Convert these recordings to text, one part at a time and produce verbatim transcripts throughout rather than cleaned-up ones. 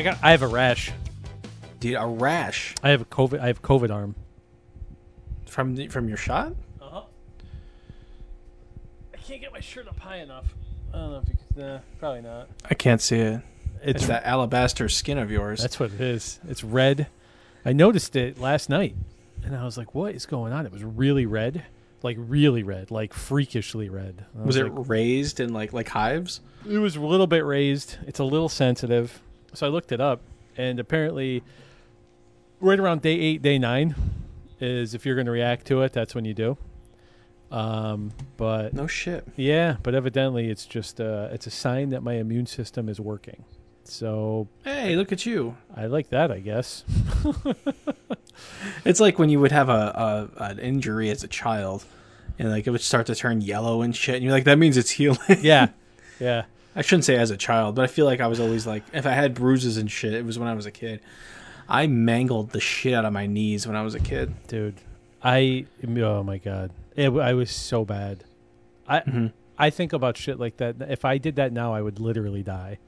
got. I have a rash. Dude, a rash. I have a COVID. I have COVID arm. From the, from your shot? Uh huh. I can't get my shirt up high enough. I don't know if you can. Uh, probably not. I can't see it. It's, It's that alabaster skin of yours. That's what it is. It's red. I noticed it last night, and I was like, "What is going on?" It was really red, like really red, like freakishly red. I was, it like, raised in like like hives? It was a little bit raised. It's a little sensitive. So I looked it up, and apparently, right around day eight, day nine, is if you're going to react to it, that's when you do. Um, but No shit. yeah, but evidently, it's just uh, it's a sign that my immune system is working. So Hey, look at you. I like that, I guess. It's like when you would have a, a an injury as a child, and like it would start to turn yellow and shit, and you're like, that means it's healing. Yeah, yeah. I shouldn't say as a child, but I feel like I was always like, if I had bruises and shit, it was when I was a kid. I mangled the shit out of my knees when I was a kid. Dude, I oh my god, it, I was so bad. I Mm-hmm. I think about shit like that. If I did that now, I would literally die.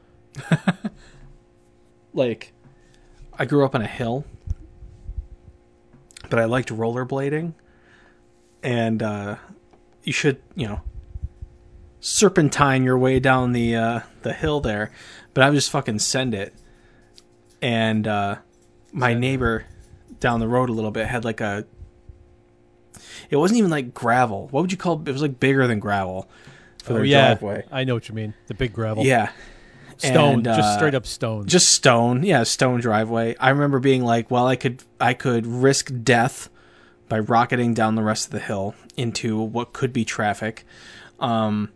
Like, I grew up on a hill, but I liked rollerblading, and uh, you should, you know, serpentine your way down the uh, the hill there, but I would just fucking send it. And uh, my Send it. neighbor down the road a little bit had like a. It wasn't even like gravel. What would you call it? It was like bigger than gravel for Oh their yeah, driveway. I know what you mean. The big gravel. Yeah. Stone, And, just uh, straight up stone. Just stone, yeah, stone driveway. I remember being like, well, I could I could risk death by rocketing down the rest of the hill into what could be traffic, um,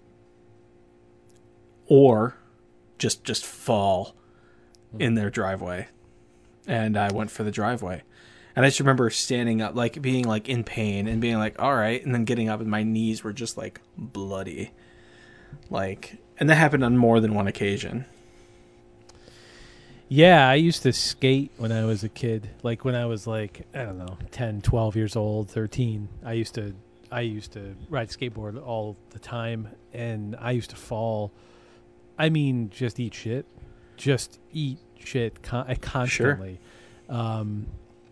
or just just fall in their driveway. And I went for the driveway. And I just remember standing up, like being like in pain and being like, all right, and then getting up and my knees were just like bloody. Like, and that happened on more than one occasion. Yeah, I used to skate when I was a kid. Like when I was like, I don't know, ten, twelve years old, thirteen. I used to I used to ride skateboard all the time, and I used to fall. I mean, just eat shit. Just eat shit con- constantly. Sure. Um,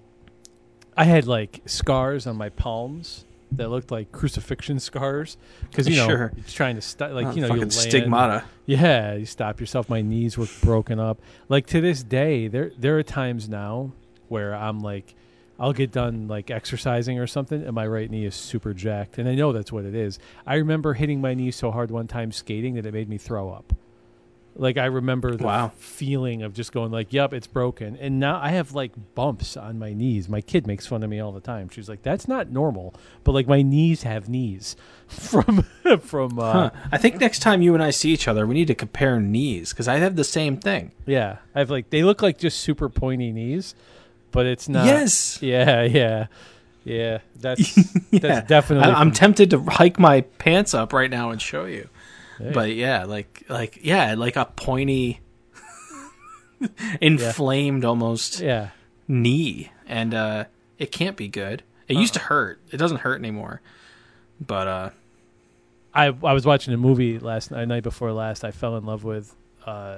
I had like scars on my palms that looked like crucifixion scars because you know sure. you're trying to st- like oh, you know you land. stigmata. Yeah, you stop yourself. My knees were broken up. Like to this day, there there are times now where I'm like, I'll get done like exercising or something, and my right knee is super jacked, and I know that's what it is. I remember hitting my knee so hard one time skating that it made me throw up. Like I remember the wow. feeling of just going like, "Yep, it's broken." And now I have like bumps on my knees. My kid makes fun of me all the time. She's like, "That's not normal," but like my knees have knees from from. Uh, huh. I think next time you and I see each other, we need to compare knees because I have the same thing. Yeah, I have like they look like just super pointy knees, but it's not. Yes. Yeah, yeah, yeah. That's yeah. that's definitely. I, I'm from, tempted to hike my pants up right now and show you. hey. But yeah, like like yeah, like a pointy, inflamed yeah. almost yeah. knee, and uh, it can't be good. It uh, used to hurt. It doesn't hurt anymore. But uh, I I was watching a movie last night, night before last. I fell in love with uh,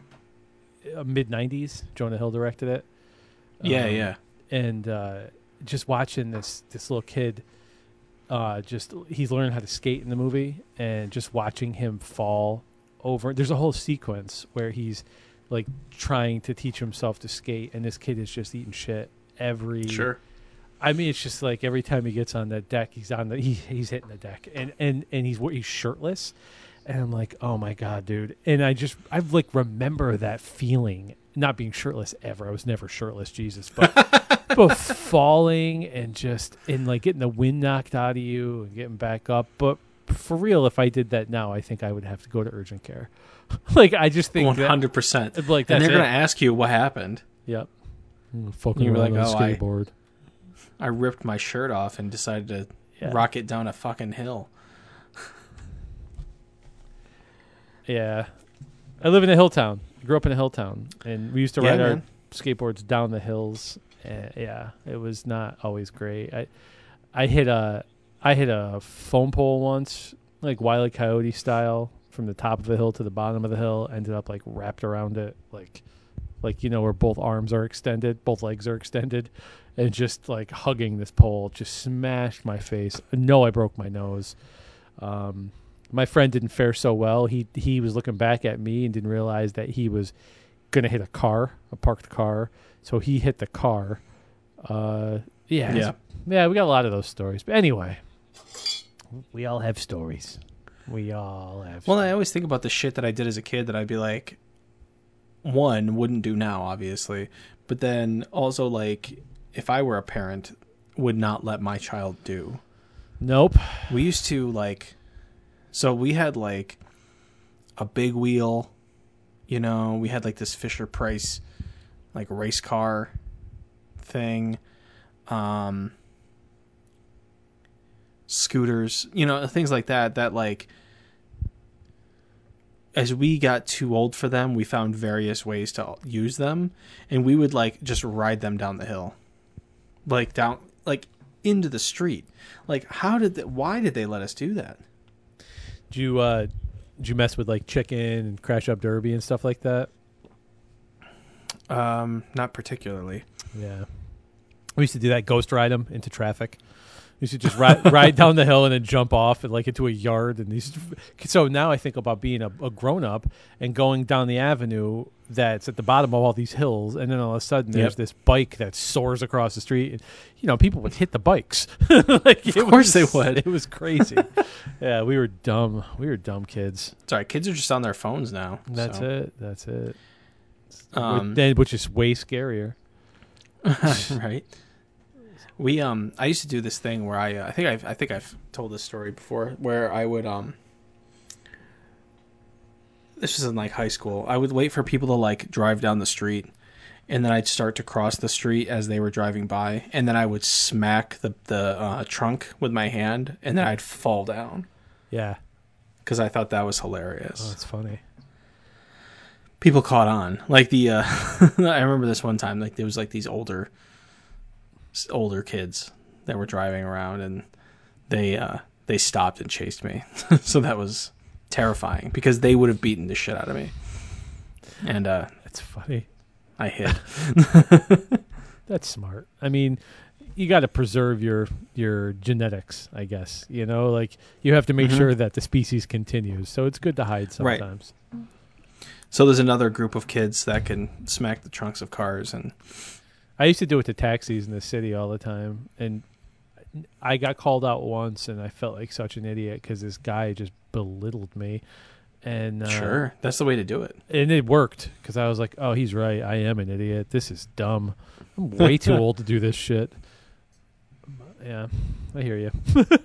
mid nineties. Jonah Hill directed it. Yeah, um, yeah. And uh, just watching this this little kid. Uh, just he's learning how to skate in the movie, and just watching him fall over. There's a whole sequence where he's like trying to teach himself to skate, and this kid is just eating shit every. Sure. I mean, it's just like every time he gets on that deck, he's on the he, he's hitting the deck, and and and he's he's shirtless, and I'm like, oh my god, dude! And I just I like remember that feeling, not being shirtless ever. I was never shirtless, Jesus, but. But falling and just and like getting the wind knocked out of you and getting back up. But for real, if I did that now, I think I would have to go to urgent care. Like I just think one hundred percent. Like and they're it. gonna ask you what happened. Yep. Fucking you were like, on a oh, skateboard. I, I ripped my shirt off and decided to yeah. rock it down a fucking hill. Yeah, I live in a hill town. I grew up in a hill town, and we used to ride yeah, our man. skateboards down the hills. Uh, yeah, it was not always great. I, I hit a, I hit a foam pole once, like Wile E. Coyote style, from the top of the hill to the bottom of the hill. Ended up like wrapped around it, like like, you know, where both arms are extended, both legs are extended, and just like hugging this pole just smashed my face. No, I broke my nose. Um, my friend didn't fare so well. He he was looking back at me and didn't realize that he was going to hit a car, a parked car. So he hit the car. Uh, yeah, Yeah. yeah, we got a lot of those stories. But anyway, we all have stories. We all have. Well, I always think about the shit that I did as a kid that I'd be like, one, wouldn't do now, obviously. But then also, like, if I were a parent, would not let my child do. Nope. We used to, like, so we had, like, a big wheel, you know, we had, like, this Fisher-Price, like, race car thing, um, scooters, you know, things like that, that, like, as we got too old for them, we found various ways to use them, and we would, like, just ride them down the hill. Like, down, like, into the street. Like, how did that, why did they let us do that? Did you uh, did you mess with like Chicken and Crash Up Derby and stuff like that? Um, not particularly. Yeah, we used to do that. Ghost ride them into traffic. We used to just ride ride down the hill and then jump off and like into a yard. And these. So now I think about being a, a grown up and going down the avenue that's at the bottom of all these hills, and then all of a sudden there's Yep. this bike that soars across the street. And, you know, people would hit the bikes. Like, Of it course was- they would. It was crazy. Yeah, we were dumb. We were dumb kids. Sorry, kids are just on their phones now. That's so. it. That's it. Um, Which- then- which is way scarier. Right. We um, I used to do this thing where I, uh, I think I've, I think I've told this story before, where I would um. This was in like high school. I would wait for people to like drive down the street, and then I'd start to cross the street as they were driving by, and then I would smack the the uh, trunk with my hand, and then I'd fall down Yeah. because I thought that was hilarious. Oh, that's funny. People caught on. Like the, uh, I remember this one time. Like there was like these older, older kids that were driving around, and they uh, they stopped and chased me. So that was terrifying because they would have beaten the shit out of me. And uh, That's funny. I hid. That's smart. I mean, you got to preserve your your genetics, I guess. You know, like you have to make Mhm. sure that the species continues. So it's good to hide Right. sometimes. So there's another group of kids that can smack the trunks of cars, and I used to do it to taxis in the city all the time, and I got called out once, and I felt like such an idiot because this guy just belittled me. And uh, sure, that's the way to do it. and it worked because I was like, "Oh, he's right. I am an idiot. This is dumb. I'm way too old to do this shit." Yeah, I hear you.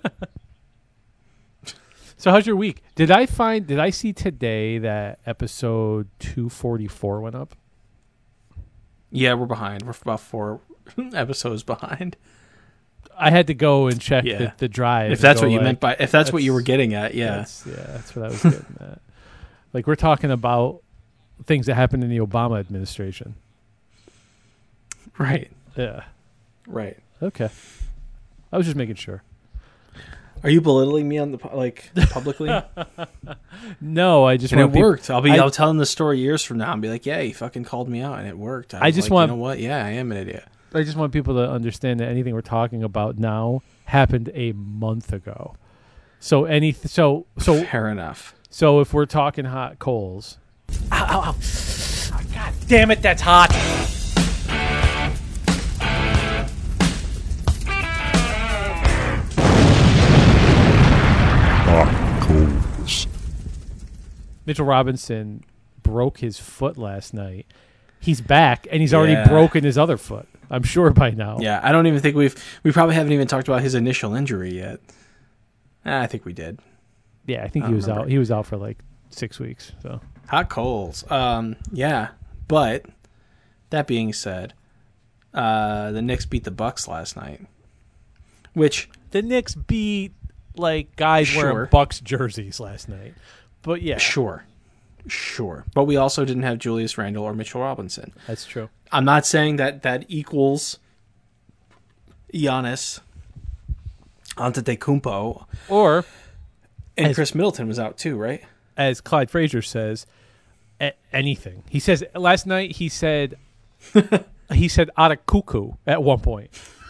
So, how's your week? Did I find? Did I see today that episode two forty-four went up? Yeah, we're behind. We're about four episodes behind. I had to go and check Yeah. the, the drive. If that's and what go you like, meant by, if that's, what you were that's- getting at, yeah. That's, yeah, that's what I was getting at. Like, we're talking about things that happened in the Obama administration. Right, Yeah. right. Okay. I was just making sure. Are you belittling me on the pu- like publicly? And No, I just it want people, worked. I'll be. I- I'll tell them the story years from now and be like, "Yeah, he fucking called me out, and it worked." I was just like, want- You know what? Yeah, I am an idiot. I just want people to understand that anything we're talking about now happened a month ago. So any so so Fair enough. so if we're talking hot coals, ow, ow, ow. Oh, God damn it, that's hot. Mitchell Robinson broke his foot last night. He's back, and he's already Yeah. broken his other foot. I'm sure by now. Yeah, I don't even think we've. We probably haven't even talked about his initial injury yet. Ah, I think we did. Yeah, I think I he was remember. out. He was out for like six weeks. So Hot coals. Um, yeah, but that being said, uh, the Knicks beat the Bucks last night, which the Knicks beat like guys Sure. wearing Bucks jerseys last night. But yeah, sure, sure, but we also didn't have Julius Randle or Mitchell Robinson. that's true. I'm not saying that that equals Giannis Antetokounmpo, Or and As- Chris Middleton was out too, right? as Clyde Frazier says, a- anything. He says last night. He said he said "out of cuckoo" at one point.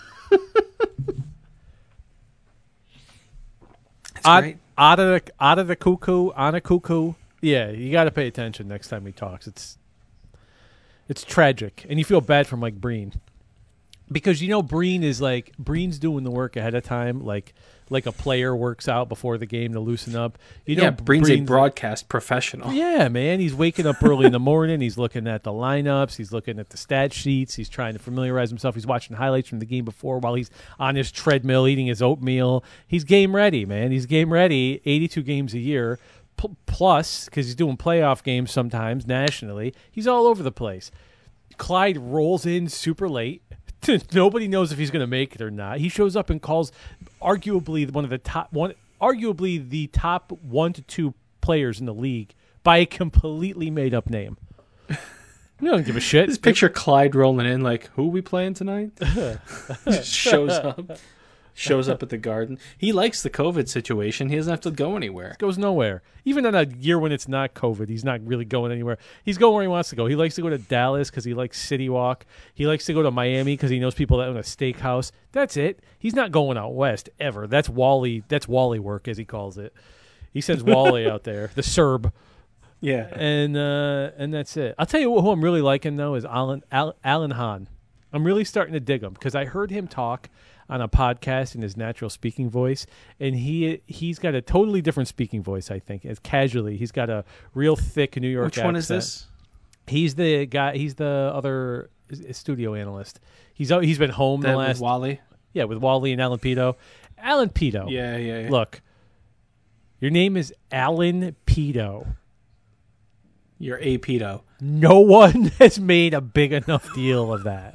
That's Out, great. out of the out of the cuckoo, on a cuckoo. Yeah, you got to pay attention next time he talks. It's it's tragic, and you feel bad for Mike Breen because you know Breen is like Breen's doing the work ahead of time, like like a player works out before the game to loosen up. You know, Yeah, Breen's a broadcast professional. Yeah, man. He's waking up early in the morning. He's looking at the lineups. He's looking at the stat sheets. He's trying to familiarize himself. He's watching highlights from the game before while he's on his treadmill eating his oatmeal. He's game ready, man. He's game ready. eighty-two games a year. P- plus, because he's doing playoff games sometimes nationally. He's all over the place. Clyde rolls in super late. Nobody knows if he's going to make it or not. He shows up and calls arguably one of the top one, arguably the top one to two players in the league by a completely made up name. You don't give a shit. Just picture Clyde rolling in like, who we playing tonight? Just shows up. Shows up at the Garden. He likes the COVID situation. He doesn't have to go anywhere. Goes nowhere. Even in a year when it's not COVID, he's not really going anywhere. He's going where he wants to go. He likes to go to Dallas because he likes City Walk. He likes to go to Miami because he knows people that own a steakhouse. That's it. He's not going out west ever. That's Wally. That's Wally work, as he calls it. He sends Wally out there, the Serb. Yeah. And uh, and that's it. I'll tell you who I'm really liking, though, is Alan, Al, Alan Hahn. I'm really starting to dig him because I heard him talk on a podcast in his natural speaking voice, and he he's got a totally different speaking voice. I think as casually, he's got a real thick New York. Which accent. one is this? He's the guy. He's the other studio analyst. He's he's been home That the with last Wally. yeah with Wally and Alan Pito. Alan Pito. Yeah, yeah, yeah. Look, your name is Alan Pito. You're a pedo. No one has made a big enough deal of that.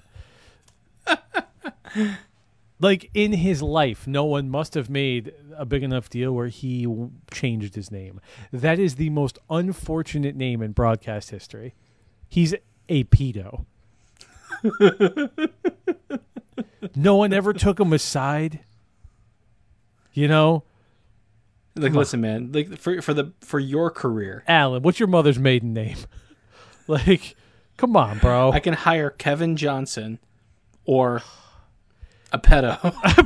Like, in his life, no one must have made a big enough deal where he w- changed his name. That is the most unfortunate name in broadcast history. He's a pedo. No one ever took him aside. You know? Like, Come listen, man. Like for for the for your career, Alan, what's your mother's maiden name? Like, come on, bro. I can hire Kevin Johnson or a pedo.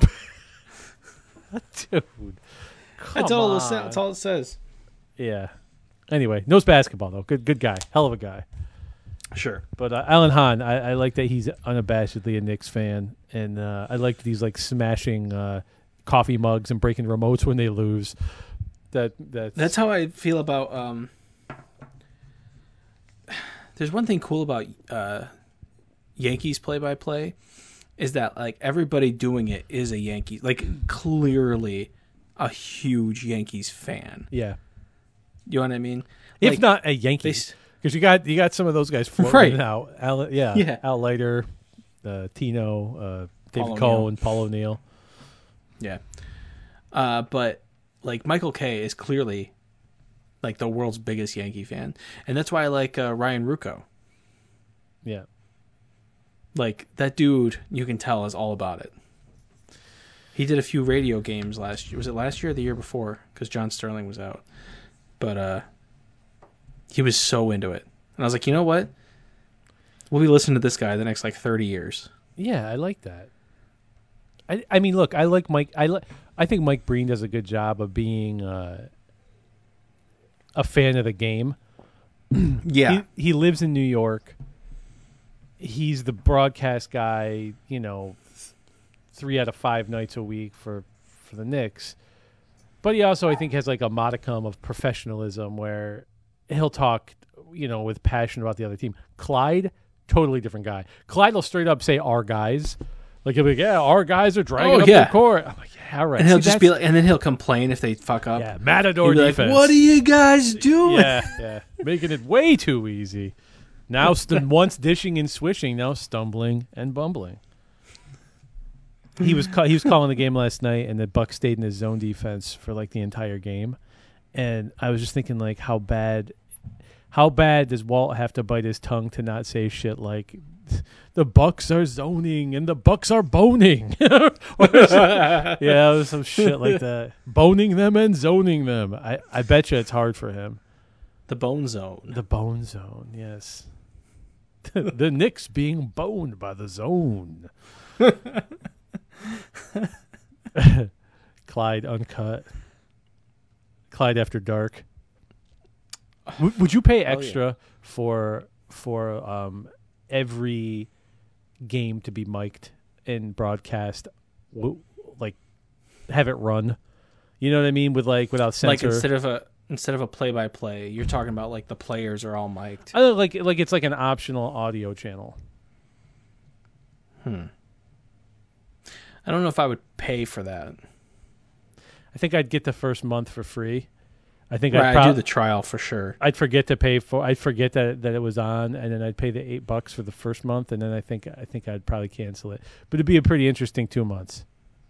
Dude. Come That's all. on. It sa- that's all it says. Yeah. Anyway, knows basketball, though. Good good guy. Hell of a guy. Sure. But uh, Alan Hahn, I, I like that he's unabashedly a Knicks fan, and uh, I like that he's like smashing uh, coffee mugs and breaking remotes when they lose. That that's, That's how I feel about. Um, there's one thing cool about uh, Yankees play-by-play is that like everybody doing it is a Yankee, like clearly a huge Yankees fan. yeah. You know what I mean? If Like, not a they Yankees, s- because you got you got some of those guys floating Right. out. Al, yeah, Yeah. Al Leiter, uh, Tino, uh, David Paul Cole, O'Neill. and Paul O'Neill. Yeah. Uh, but like Michael Kay is clearly like the world's biggest Yankee fan, and that's why I like uh, Ryan Rucco. Yeah. Like that dude, you can tell is all about it. He did a few radio games last year. Was it last year or the year before? Because John Sterling was out. But uh, he was so into it, and I was like, you know what? We'll be listening to this guy the next like thirty years. Yeah, I like that. I I mean, look, I like Mike. I li- I think Mike Breen does a good job of being uh, a fan of the game. Yeah, He, he lives in New York. He's the broadcast guy, you know, th- three out of five nights a week for, for the Knicks. But he also, I think, has like a modicum of professionalism where he'll talk, you know, with passion about the other team. Clyde, totally different guy. Clyde will straight up say our guys. Like he'll be like, yeah, our guys are dragging Oh, up yeah. the court. I'm like, yeah, all right. and he'll See, just be that's- like, and then he'll complain if they fuck up. yeah, Matador He'll be like, defense. what are you guys doing? Yeah, yeah. Making it way too easy. Now, st- once dishing and swishing, now stumbling and bumbling. He was ca- he was calling the game last night, and the Bucks stayed in his zone defense for like the entire game. And I was just thinking, like, how bad, how bad does Walt have to bite his tongue to not say shit like, the Bucks are zoning and the Bucks are boning? Or some- yeah, it was some shit like that. Boning them and zoning them. I, I bet you it's hard for him. The Bone Zone. The Bone Zone, yes. The Knicks being boned by the zone. Clyde Uncut. Clyde After Dark. W- would you pay extra oh, yeah. for for um, every game to be mic'd and broadcast? W- like, have it run? You know what I mean? With like without censor. Like instead of a instead of a play by play, you're talking about like the players are all mic'd. I like like it's like an optional audio channel. Hmm. I don't know if I would pay for that. I think I'd get the first month for free. I think right, I'd prob- do the trial for sure. I'd forget to pay for. I'd forget that that it was on, and then I'd pay the eight bucks for the first month, and then I think I think I'd probably cancel it. But it'd be a pretty interesting two months.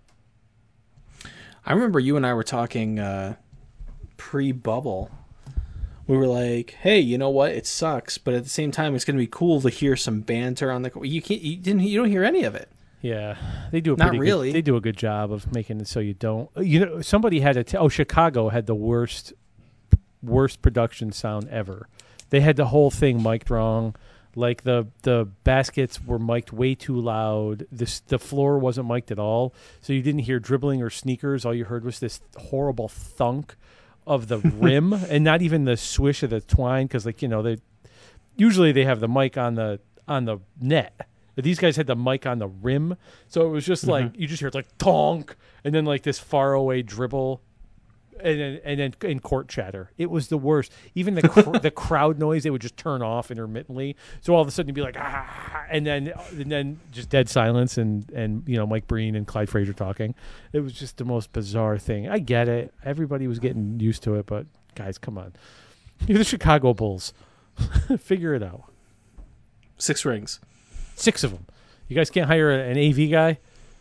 I remember you and I were talking uh, pre-bubble. We were like, "Hey, you know what? It sucks, but at the same time, it's going to be cool to hear some banter on the." You can't. You didn't. You don't hear any of it. Yeah, they do a Not pretty really. Good, they do a good job of making it so you don't. You know, somebody had a. T- oh, Chicago had the worst, worst production sound ever. They had the whole thing mic'd wrong. Like the the baskets were mic'd way too loud. This the floor wasn't mic'd at all, so you didn't hear dribbling or sneakers. All you heard was this horrible thunk of the rim, and not even the swish of the twine. Because like you know they usually they have the mic on the on the net. But these guys had the mic on the rim, so it was just like mm-hmm. you just hear it like tonk, and then like this far away dribble, and then and then in court chatter. It was the worst. Even the cr- the crowd noise, they would just turn off intermittently. So all of a sudden you'd be like ah, and then and then just dead silence, and and you know Mike Breen and Clyde Frazier talking. It was just the most bizarre thing. I get it. Everybody was getting used to it, but guys, come on, you're the Chicago Bulls. Figure it out. Six rings. Six of them. You guys can't hire an A V guy?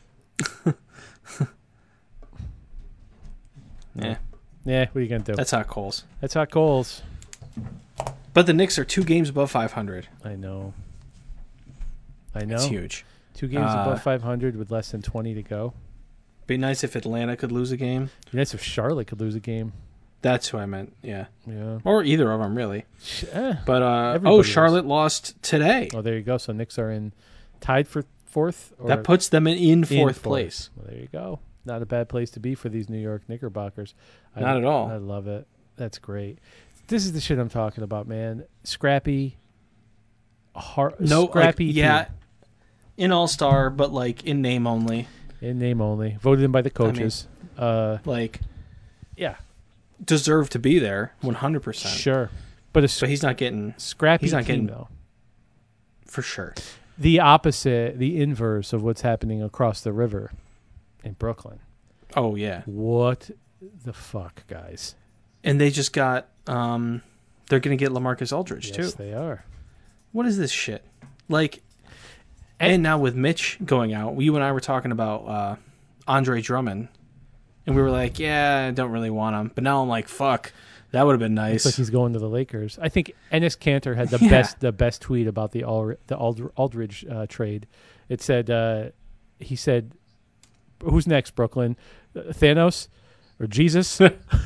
Yeah. Yeah, what are you going to do? That's hot coals. That's hot coals. But the Knicks are two games above five hundred. I know. I know. It's huge. Two games uh, above five hundred with less than twenty to go. Be nice if Atlanta could lose a game. Be nice if Charlotte could lose a game. That's who I meant, yeah. Yeah. Or either of them, really. Eh, but, uh, oh, Charlotte is. lost today. Oh, there you go. So Knicks are in tied for fourth? Or that puts them in, in fourth, in fourth place. Well, there you go. Not a bad place to be for these New York Knickerbockers. I, Not at all. I love it. That's great. This is the shit I'm talking about, man. Scrappy. Hard, no, scrappy. Like, yeah. In All-Star, but, like, in name only. In name only. Voted in by the coaches. I mean, uh, like, yeah. Deserve to be there one hundred percent. Sure. But, a, but he's not getting scrappy he's not team, getting though. For sure. The opposite, the inverse of what's happening across the river in Brooklyn. Oh, yeah. What the fuck, guys? And they just got um they're going to get LaMarcus Aldridge, yes, too. Yes, they are. What is this shit? Like, and, and now with Mitch going out, you and I were talking about uh, Andre Drummond. And we were like, yeah, I don't really want him. But now I'm like, fuck, that would have been nice. Looks like he's going to the Lakers. I think Enes Kanter had the yeah. best the best tweet about the Al- the Ald- Aldridge uh, trade. It said, uh, he said, who's next, Brooklyn? Uh, Thanos or Jesus?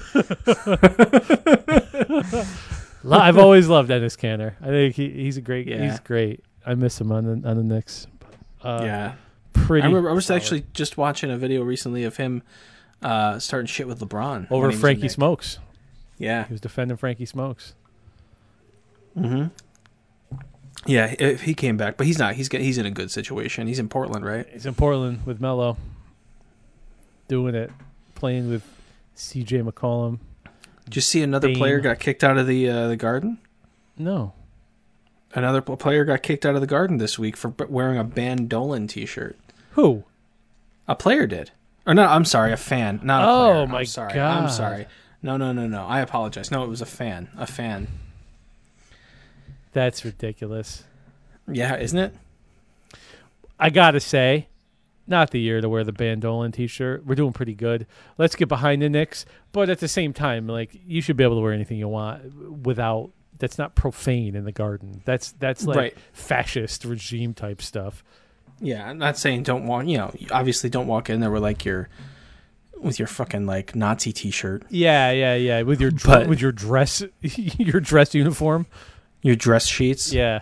I've always loved Enes Kanter. I think he, he's a great. Yeah. He's great. I miss him on the on the Knicks. Uh, yeah, pretty. I remember. I was solid. actually just watching a video recently of him uh, starting shit with LeBron over Frankie Smokes. Yeah, he was defending Frankie Smokes. Mm-hmm. Yeah, if he came back, but he's not. He's he's in a good situation. He's in Portland, right? He's in Portland with Melo, doing it, playing with C J McCollum. Did you see another Dame. player got kicked out of the uh, the Garden? No. Another player got kicked out of the Garden this week for wearing a Bandolan T-shirt. Who? A player did. Or no, I'm sorry, a fan. Not a oh, player. my I'm sorry. God. I'm sorry. No, no, no, no. I apologize. No, it was a fan. A fan. That's ridiculous. Yeah, isn't it? I got to say, not the year to wear the Bandolan T-shirt. We're doing pretty good. Let's get behind the Knicks. But at the same time, like, you should be able to wear anything you want without... That's not profane in the Garden. That's that's like right. fascist regime type stuff. Yeah, I'm not saying don't walk. You know, obviously don't walk in there with like your with your fucking like Nazi T-shirt, Yeah, yeah, yeah. With your dr- But- with your dress, your dress uniform. your dress sheets. Yeah,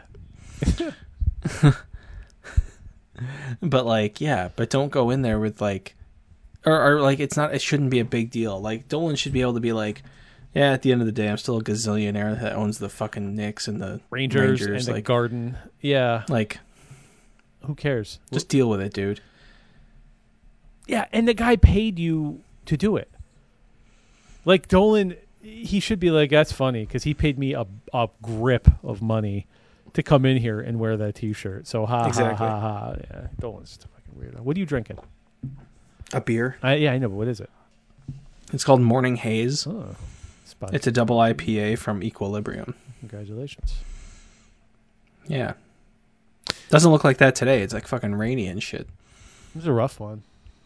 But like, yeah, but don't go in there with like, or, or like, it's not, it shouldn't be a big deal. Like, Dolan should be able to be like, yeah, at the end of the day, I'm still a gazillionaire that owns the fucking Knicks and the Rangers, Rangers. and the like, Garden. Yeah, like, who cares? just deal with it, dude. Yeah, and the guy paid you to do it. Like Dolan, he should be like, that's funny because he paid me a a grip of money to come in here and wear that T-shirt. So ha Exactly. ha ha ha. Yeah, Dolan's just a fucking weirdo. What are you drinking? A beer. I, yeah, I know, but what is it? It's called Morning Haze. Oh, spot. It's a double I P A from Equilibrium. Congratulations. Yeah. Doesn't look like that today. It's like fucking rainy and shit. It was a rough one.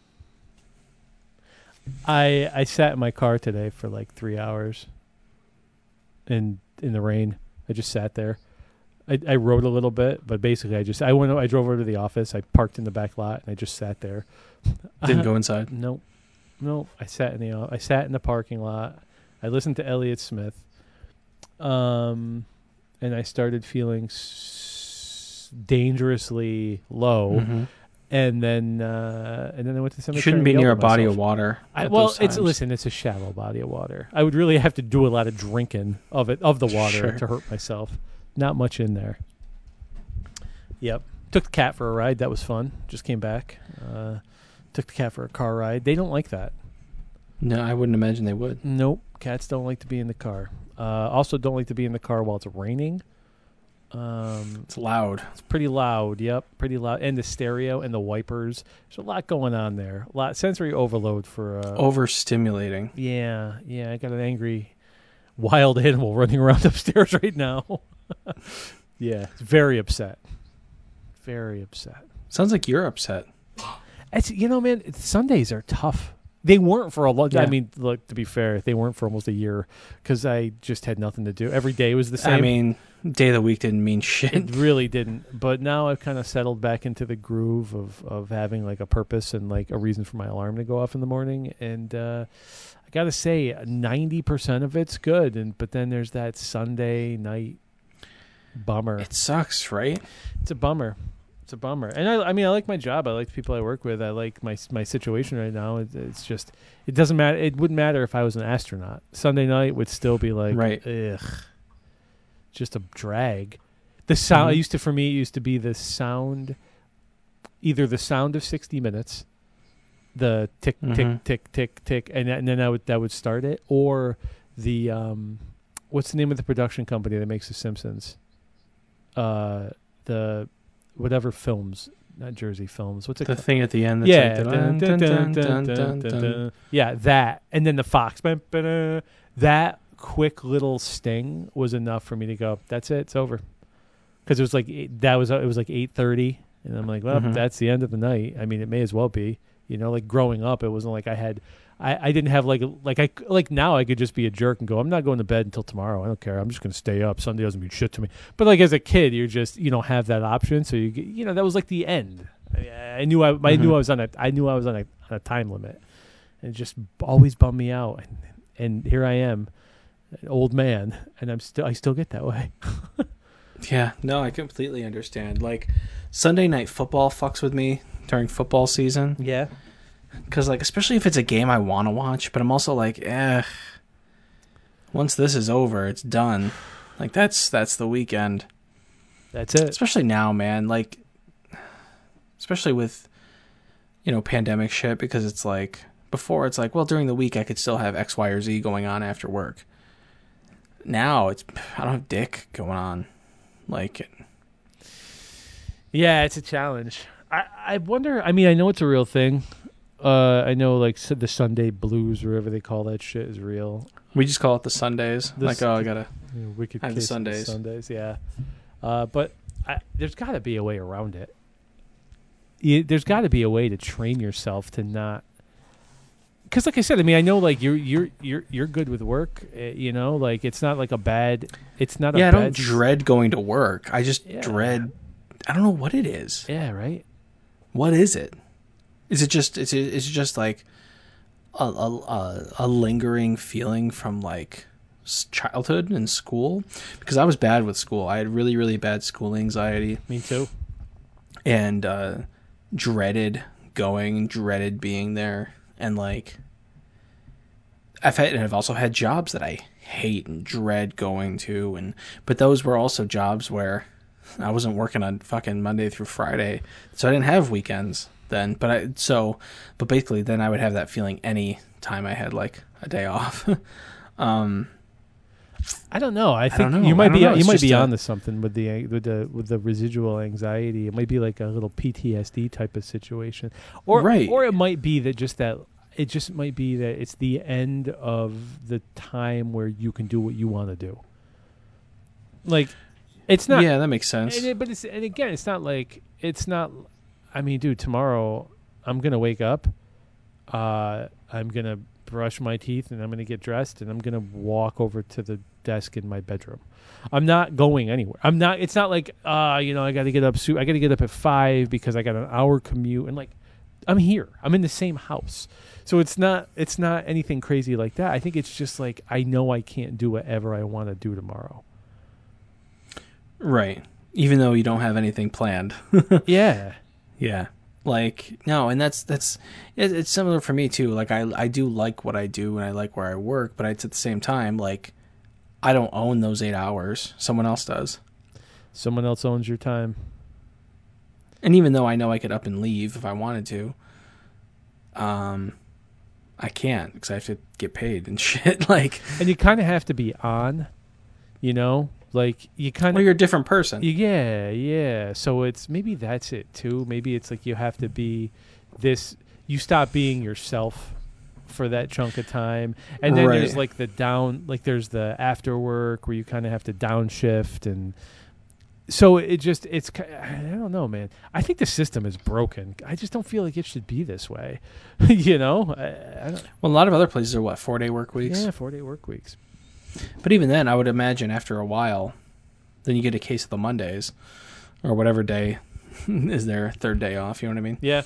I I sat in my car today for like three hours. In in the rain, I just sat there. I, I rode a little bit, but basically, I just I went. I drove over to the office. I parked in the back lot, and I just sat there. Didn't go inside. Nope, nope. I sat in the I sat in the parking lot. I listened to Elliott Smith, um, and I started feeling s- dangerously low. Mm-hmm. And then uh, and then I went to the You cemetery. shouldn't and be yelled near a at body myself. of water. I, at well, those it's times. listen. It's a shallow body of water. I would really have to do a lot of drinking of it of the water Sure. to hurt myself. Not much in there. Yep. Took the cat for a ride. That was fun. Just came back. Uh, took the cat for a car ride. They don't like that. No, I wouldn't imagine they would. Nope. Cats don't like to be in the car. Uh, also, don't like to be in the car while it's raining. Um, It's loud. It's pretty loud. Yep, pretty loud. And the stereo and the wipers. There's a lot going on there. A lot sensory overload for. Uh, Overstimulating. Yeah, yeah. I got an angry, wild animal running around upstairs right now. Yeah, it's very upset. Very upset. Sounds like you're upset. It's you know, man. It's, Sundays are tough. They weren't for a long. Yeah. I mean, look, to be fair, they weren't for almost a year because I just had nothing to do. Every day was the same. I mean, day of the week didn't mean shit. It really didn't. But now I've kind of settled back into the groove of, of having like a purpose and like a reason for my alarm to go off in the morning. And uh, I got to say, ninety percent of it's good. And but then there's that Sunday night bummer. It sucks, right? It's a bummer. It's a bummer. And I, I mean, I like my job. I like the people I work with. I like my my situation right now. It, it's just, it doesn't matter. It wouldn't matter if I was an astronaut. Sunday night would still be like, Right. ugh, just a drag. The sound, Mhm. it used to, for me, it used to be the sound, either the sound of sixty minutes, the tick, Mhm. tick, tick, tick, tick, and, that- and then I would, that would start it, or the, um, what's the name of the production company that makes The Simpsons? Uh, the, whatever films, not Jersey Films. What's it The called? thing at the end that's Yeah, like, dun, dun, dun, dun, dun, dun, dun. Yeah, that, and then the Fox, Ba- ba- da. That quick little sting was enough for me to go. That's it. It's over. Because it was like eight- that was it was like eight thirty, and I'm like, well, Mhm. that's the end of the night. I mean, it may as well be. You know, like growing up, it wasn't like I had, I, I didn't have like like I like now I could just be a jerk and go, I'm not going to bed until tomorrow. I don't care. I'm just going to stay up. Sunday doesn't mean shit to me. But like as a kid, you're just you don't have that option, so you get- you know that was like the end. I, I knew I, I Mhm. knew I was on a I knew I was on a, on a time limit, and it just always bummed me out. And, and here I am, an old man, and I'm still I still get that way. Yeah, no, I completely understand. Like, Sunday night football fucks with me during football season. Yeah. Because, like, especially if it's a game I want to watch, but I'm also like, eh, once this is over, it's done. Like, that's that's the weekend. That's it. Especially now, man. Like, especially with, you know, pandemic shit, because it's like, before it's like, well, during the week I could still have X, Y, or Z going on after work. Now, it's, I don't have dick going on. Like, Yeah, it's a challenge. I, I wonder. I mean, I know it's a real thing. Uh, I know, like s- the Sunday blues, or whatever they call that shit, is real. we just call it the Sundays. The like, s- oh, I gotta. You know, wicked I have the case of Sundays. Sundays, yeah. Uh, but I, there's got to be a way around it. You, there's got to be a way to train yourself to not. Because, like I said, I mean, I know, like you're you're you're you're good with work. Uh, you know, like it's not like a bad. It's not. Yeah, a I bad don't dread going to work. I just Yeah. dread. I don't know what it is. Yeah. Right. What is it? Is it just? Is it? Is it just like a, a, a, a lingering feeling from like s- childhood and school, because I was bad with school. I had really, really bad school anxiety. Me too. And uh, dreaded going, dreaded being there. And like, I've had, and I've also had jobs that I hate and dread going to. And, but those were also jobs where I wasn't working on fucking Monday through Friday. So I didn't have weekends then. But I, so, but basically then I would have that feeling any time I had like a day off. um, I don't know. I think don't know. you I might don't be know. you It's might just be a- onto something with the with the with the residual anxiety. It might be like a little P T S D type of situation, or Right. or it might be that just that it just might be that it's the end of the time where you can do what you want to do. Like, it's not. yeah, that makes sense. And it, but it's and again, it's not like it's not. I mean, dude, tomorrow I'm gonna wake up. Uh, I'm gonna brush my teeth and I'm gonna get dressed and I'm gonna walk over to the desk in my bedroom. I'm not going anywhere. I'm not. It's not like uh, you know, I got to get up. Su- I got to get up at five because I got an hour commute and like, I'm here. I'm in the same house. So it's not. It's not anything crazy like that. I think it's just like I know I can't do whatever I want to do tomorrow. Right. Even though you don't have anything planned. Yeah. Yeah. Like, no, and that's, that's, it, it's similar for me too. Like, I, I do like what I do and I like where I work, but it's at the same time, like, I don't own those eight hours. Someone else does. Someone else owns your time. And even though I know I could up and leave if I wanted to, um, I can't because I have to get paid and shit. Like, And you kind of have to be on, you know, like you kind well, of, you're a different person. yeah, yeah. So it's maybe that's it too. Maybe it's like you have to be this, you stop being yourself for that chunk of time. And then Right. there's like the down, like there's the after work where you kind of have to downshift. And so it just, it's, ki- I don't know, man. I think the system is broken. I just don't feel like it should be this way. you know? I, I don't, Well, a lot of other places are what, four day work weeks? yeah, four day work weeks. But even then, I would imagine after a while, then you get a case of the Mondays or whatever day is their third day off. You know what I mean? Yeah.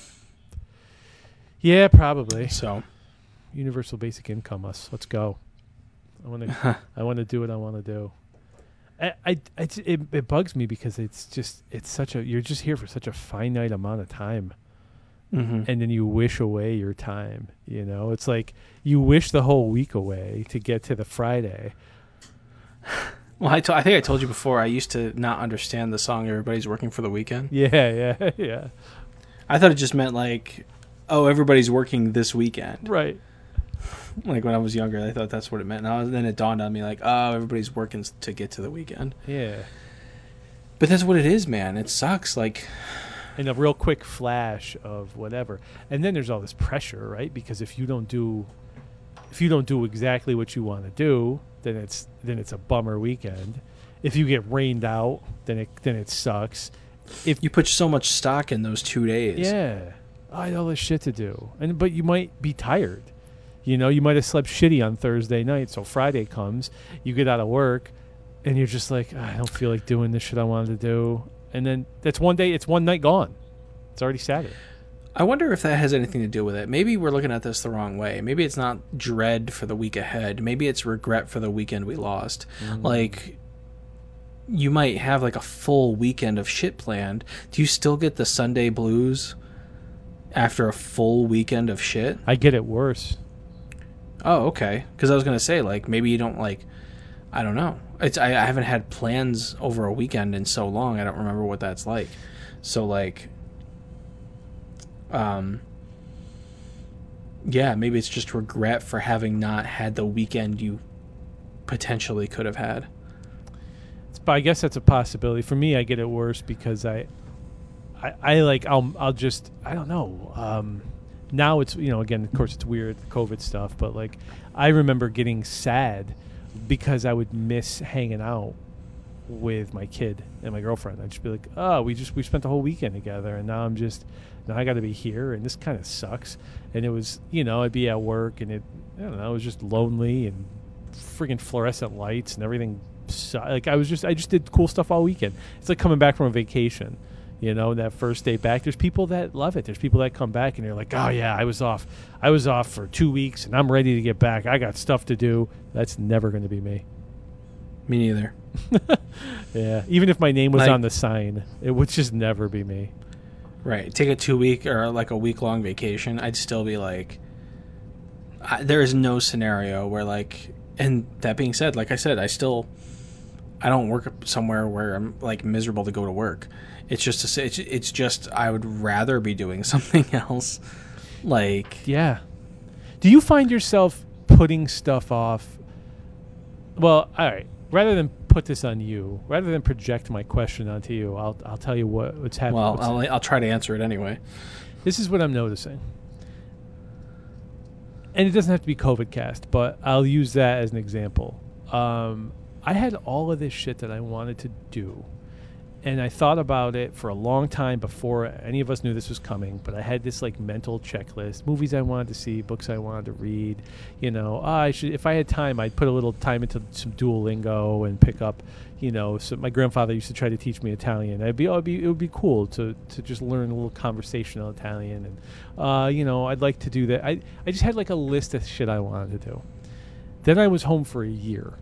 Yeah, probably. So, Universal basic income us. Let's go. I want to I want to do what I want to do. I, I it's, it it bugs me because it's just it's such a you're just here for such a finite amount of time. mm-hmm. And then you wish away your time, you know? It's like you wish the whole week away to get to the Friday. well, I, to- I think I told you before, I used to not understand the song Everybody's Working for the Weekend. Yeah, yeah, yeah. I thought it just meant like, oh, everybody's working this weekend. Right. Like when I was younger, I thought that's what it meant. And I was, then it dawned on me like, oh, everybody's working s- to get to the weekend. Yeah. But that's what it is, man. It sucks. Like, And a real quick flash of whatever. And then there's all this pressure, right? Because if you don't do if you don't do exactly what you want to do, then it's then it's a bummer weekend. If you get rained out, then it then it sucks. If you put so much stock in those two days. yeah, I had all this shit to do. And but you might be tired. You know, you might have slept shitty on Thursday night, so Friday comes, you get out of work and you're just like, "Ah, I don't feel like doing this shit I wanted to do. And then that's one day, it's one night gone. It's already Saturday. I wonder if that has anything to do with it. Maybe we're looking at this the wrong way. Maybe it's not dread for the week ahead. Maybe it's regret for the weekend we lost. Mm. Like, you might have like a full weekend of shit planned. Do you still get the Sunday blues after a full weekend of shit? I get it worse. Oh, okay. Because I was going to say, like, maybe you don't, like, I don't know. It's I, I haven't had plans over a weekend in so long. I don't remember what that's like. So, like, um, yeah, maybe it's just regret for having not had the weekend you potentially could have had. It's, but I guess that's a possibility. For me, I get it worse because I, I, I like I'll I'll just I don't know. Um, now it's you know again of course it's weird COVID stuff, but like I remember getting sad because I would miss hanging out with my kid and my girlfriend. I'd just be like, oh, we just we spent the whole weekend together, and now I'm just now I got to be here, and this kind of sucks. And it was you know I'd be at work, and it I don't know it was just lonely and friggin' fluorescent lights and everything. So, like I was just I just did cool stuff all weekend. It's like coming back from a vacation, You know, that first day back. There's people that love it. There's people that come back and they're like, oh yeah, I was off. I was off for two weeks and I'm ready to get back. I got stuff to do. That's never going to be me. Me neither. Yeah. Even if my name was Like- on the sign, it would just never be me. Right. Take a two week or like a week long vacation. I'd still be like, I, there is no scenario where like, and that being said, like I said, I still, I don't work somewhere where I'm like miserable to go to work. It's just to say, it's, it's just, I would rather be doing something else. Like, Yeah. Do you find yourself putting stuff off? Well, all right. Rather than put this on you, rather than project my question onto you, I'll I'll tell you what, what's happening. well, what's- I'll, I'll try to answer it anyway. This is what I'm noticing. And it doesn't have to be COVID cast, but I'll use that as an example. Um, I had all of this shit that I wanted to do. And I thought about it for a long time before any of us knew this was coming. But I had this like mental checklist: movies I wanted to see, books I wanted to read. You know, ah, I should, if I had time, I'd put a little time into some Duolingo and pick up. You know, so my grandfather used to try to teach me Italian. I'd be, oh, it'd be, it would be cool to to just learn a little conversational Italian, and uh, you know, I'd like to do that. I I just had like a list of shit I wanted to do. Then I was home for a year.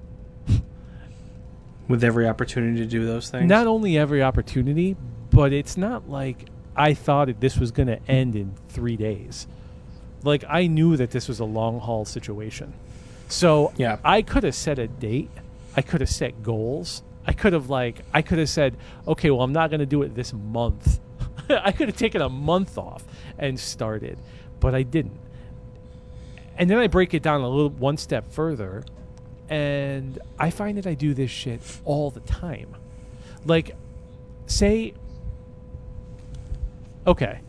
With every opportunity to do those things. Not only every opportunity, but it's not like I thought it, this was going to end in three days. Like, I knew that this was a long haul situation. So Yeah. I could have set a date. I could have set goals. I could have, like, I could have said, okay, well, I'm not going to do it this month. I could have taken a month off and started, but I didn't. And then I break it down a little, one step further. And I find that I do this shit all the time. Like, say, okay,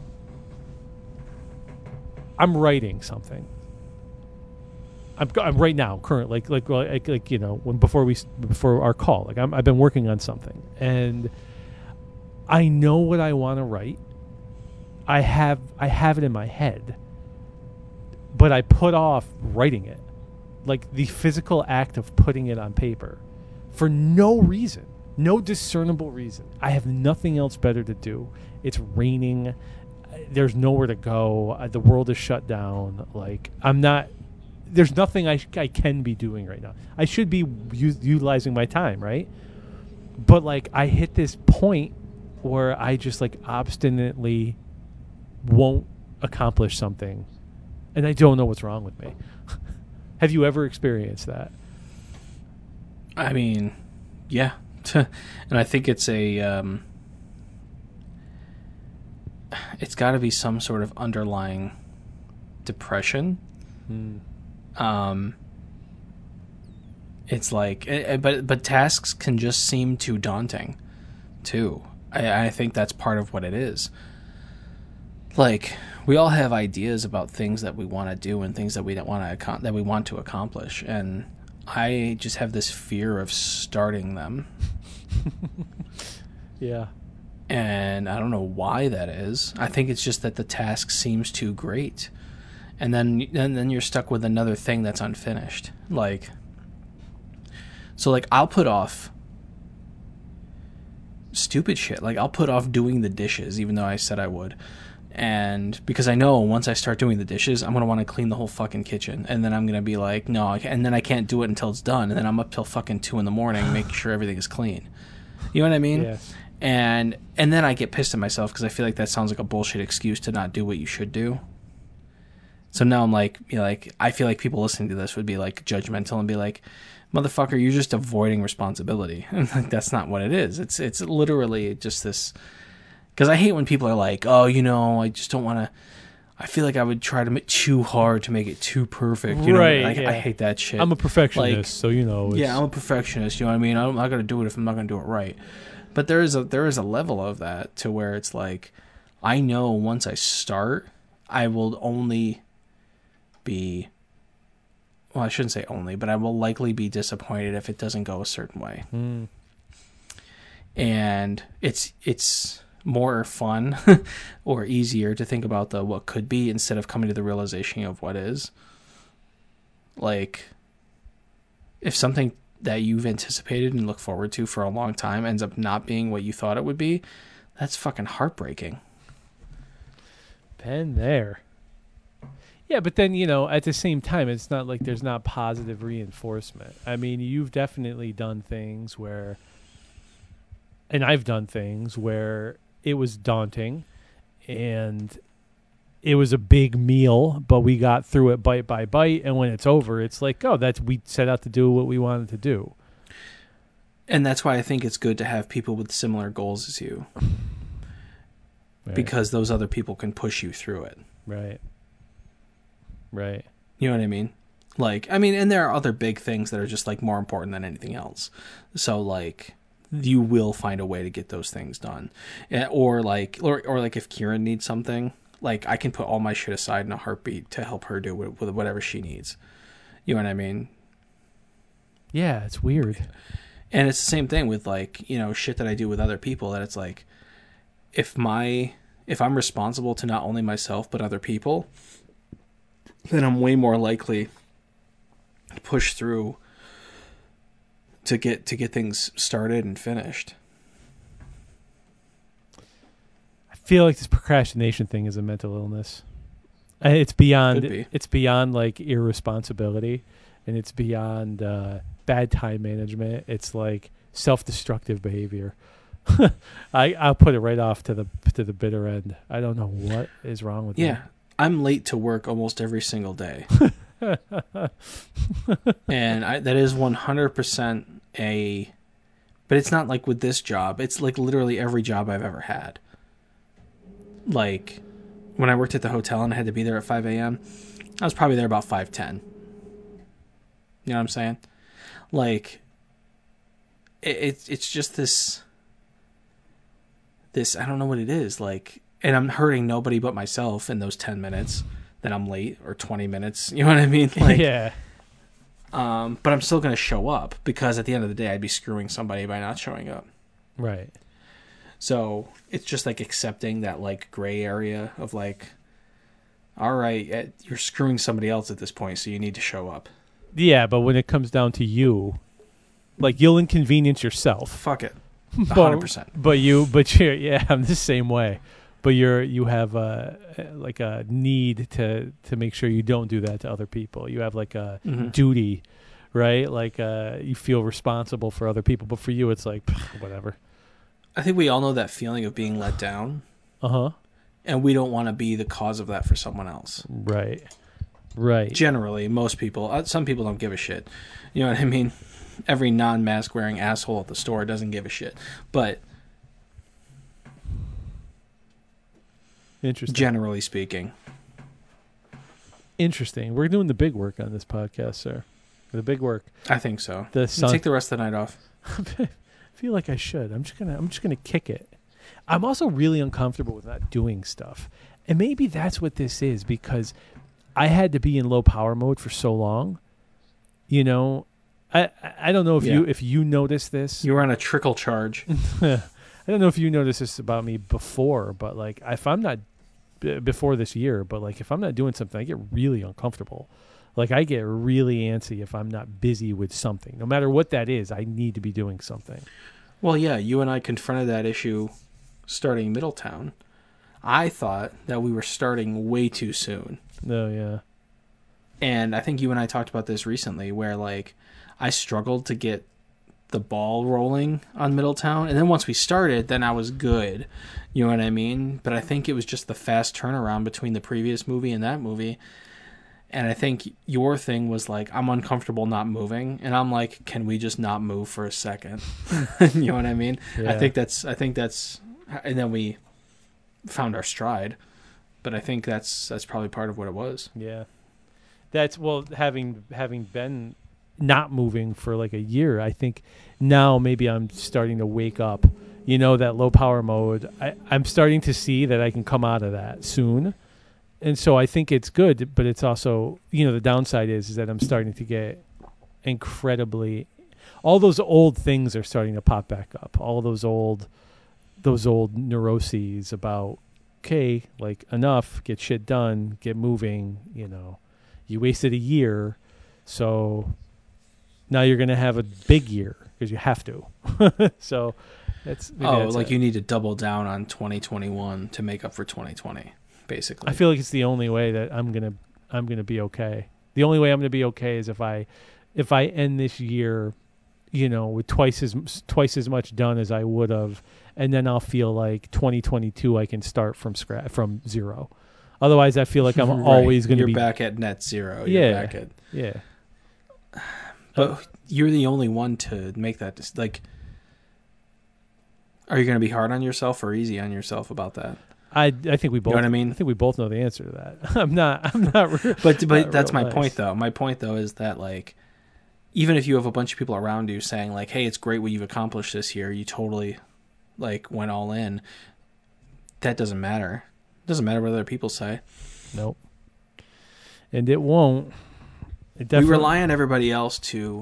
I'm writing something. I'm, I'm right now, current, like, like, like, like, you know, when before we, before our call, like, I'm, I've been working on something, and I know what I want to write. I have, I have it in my head, but I put off writing it. Like the physical act of putting it on paper for no reason, no discernible reason. I have nothing else better to do. It's raining. There's nowhere to go. Uh, the world is shut down. Like, I'm not, there's nothing I, sh- I can be doing right now. I should be u- utilizing my time, right? But like, I hit this point where I just like obstinately won't accomplish something, and I don't know what's wrong with me. Have you ever experienced that? I mean, yeah. And I think it's a, um, it's got to be some sort of underlying depression. Mm. Um, it's like, eh, eh, but but tasks can just seem too daunting, too. I, I think that's part of what it is. Like, we all have ideas about things that we want to do and things that we don't want to that we want to accomplish, and I just have this fear of starting them. Yeah. And I don't know why that is. I think it's just that the task seems too great, and then and then you're stuck with another thing that's unfinished. Like, so like I'll put off stupid shit. Like, I'll put off doing the dishes, even though I said I would. And because I know once I start doing the dishes, I'm going to want to clean the whole fucking kitchen. And then I'm going to be like, no, I can't. And then I can't do it until it's done. And then I'm up till fucking two in the morning making sure everything is clean. You know what I mean? Yes. And and then I get pissed at myself because I feel like that sounds like a bullshit excuse to not do what you should do. So now I'm like, you know, like I feel like people listening to this would be like judgmental and be like, motherfucker, you're just avoiding responsibility. And like, that's not what it is. It's it's literally just this. Because I hate when people are like, oh, you know, I just don't want to. I feel like I would try to make too hard to make it too perfect. You Right, know, I, yeah. I hate that shit. I'm a perfectionist, Like, so you know. It's, Yeah, I'm a perfectionist. You know what I mean? I'm not going to do it if I'm not going to do it right. But there is a there is a level of that to where it's like, I know once I start, I will only be. Well, I shouldn't say only, but I will likely be disappointed if it doesn't go a certain way. Mm. And it's it's more fun or easier to think about the what could be instead of coming to the realization of what is. Like, if something that you've anticipated and look forward to for a long time ends up not being what you thought it would be, That's fucking heartbreaking. Been there. Yeah, but then, you know, at the same time, it's not like there's not positive reinforcement. I mean, you've definitely done things where, and I've done things where it was daunting and it was a big meal, but we got through it bite by bite. And when it's over, it's like, oh, that's, we set out to do what we wanted to do. And that's why I think it's good to have people with similar goals as you. Right. Because those other people can push you through it. Right. Right. You know what I mean? Like, I mean, and there are other big things that are just like more important than anything else. So like, you will find a way to get those things done. Or like, or, or like if Kieran needs something, like I can put all my shit aside in a heartbeat to help her do with whatever she needs. You know what I mean? Yeah, it's weird. And it's the same thing with like, you know, shit that I do with other people, that it's like, if my, if I'm responsible to not only myself, but other people, then I'm way more likely to push through to get to get things started and finished. I feel like this procrastination thing is a mental illness. It's beyond Could be. It's beyond like irresponsibility, and it's beyond uh, bad time management. It's like self-destructive behavior. I I'll put it right off to the to the bitter end. I don't know what is wrong with yeah. me. I'm late to work almost every single day. And I, that is one hundred percent a... But it's not like with this job. It's like literally every job I've ever had. Like, when I worked at the hotel and I had to be there at five a.m., I was probably there about five ten. You know what I'm saying? Like, it, it, it's just this... This, I don't know what it is, like... And I'm hurting nobody but myself in those ten minutes that I'm late, or twenty minutes. You know what I mean? Like, yeah. Um, but I'm still going to show up, because at the end of the day, I'd be screwing somebody by not showing up. Right. So it's just like accepting that like gray area of like, all right, you're screwing somebody else at this point, so you need to show up. Yeah, but when it comes down to you, like you'll inconvenience yourself. Fuck it. one hundred percent. But, but you, but you're, yeah, I'm the same way. But you're you have a like a need to to make sure you don't do that to other people. You have like a mm-hmm. duty, right? Like uh, you feel responsible for other people. But for you, it's like whatever. I think we all know that feeling of being let down. Uh huh. And we don't want to be the cause of that for someone else. Right. Right. Generally, most people. Uh, some people don't give a shit. You know what I mean? Every non-mask wearing asshole at the store doesn't give a shit. But interesting. Generally speaking. Interesting. We're doing the big work on this podcast, sir. The big work. I think so. The sun- Take the rest of the night off. I feel like I should. I'm just gonna. I'm just gonna kick it. I'm also really uncomfortable with not doing stuff, and maybe that's what this is, because I had to be in low power mode for so long. You know, I I don't know if yeah. you if you noticed this. You were on a trickle charge. I don't know if you noticed this about me before, but like if I'm not b- before this year, but like if I'm not doing something, I get really uncomfortable. Like I get really antsy if I'm not busy with something. No matter what that is, I need to be doing something. Well, yeah, you and I confronted that issue starting Middletown. I thought that we were starting way too soon. Oh, yeah. And I think you and I talked about this recently, where like I struggled to get the ball rolling on Middletown, and then once we started, then I was good. You know what I mean? But I think it was just the fast turnaround between the previous movie and that movie. And I think your thing was like, I'm uncomfortable not moving, and I'm like, can we just not move for a second? You know what I mean? Yeah. I think that's I think that's and then we found our stride. But I think that's that's probably part of what it was. Yeah. That's well having having been not moving for like a year, I think now maybe I'm starting to wake up, you know, that low power mode. I, I'm starting to see that I can come out of that soon. And so I think it's good, but it's also, you know, the downside is, is that I'm starting to get incredibly, all those old things are starting to pop back up. All those old, those old neuroses about, okay, like enough, get shit done, get moving, you know, you wasted a year. So now you're going to have a big year because you have to. So That's maybe Oh, that's like it. you need to double down on twenty twenty-one to make up for twenty twenty, basically. I feel like it's the only way that I'm gonna I'm gonna be okay. The only way I'm gonna be okay is if I if I end this year, you know, with twice as twice as much done as I would have, and then I'll feel like twenty twenty-two I can start from scratch from zero. Otherwise, I feel like I'm Right. always going to You're be back at net zero. Yeah. You're back at. yeah. But you're the only one to make that. Dis- like, are you going to be hard on yourself or easy on yourself about that? I I think we both. You know what I mean? I think we both know the answer to that. I'm not. I'm not. Re- But but not that's real my nice. point though. My point though is that like, even if you have a bunch of people around you saying like, "Hey, it's great what you've accomplished this year. You totally like went all in." That doesn't matter. It doesn't matter what other people say. Nope. And it won't. It We definitely. rely on everybody else to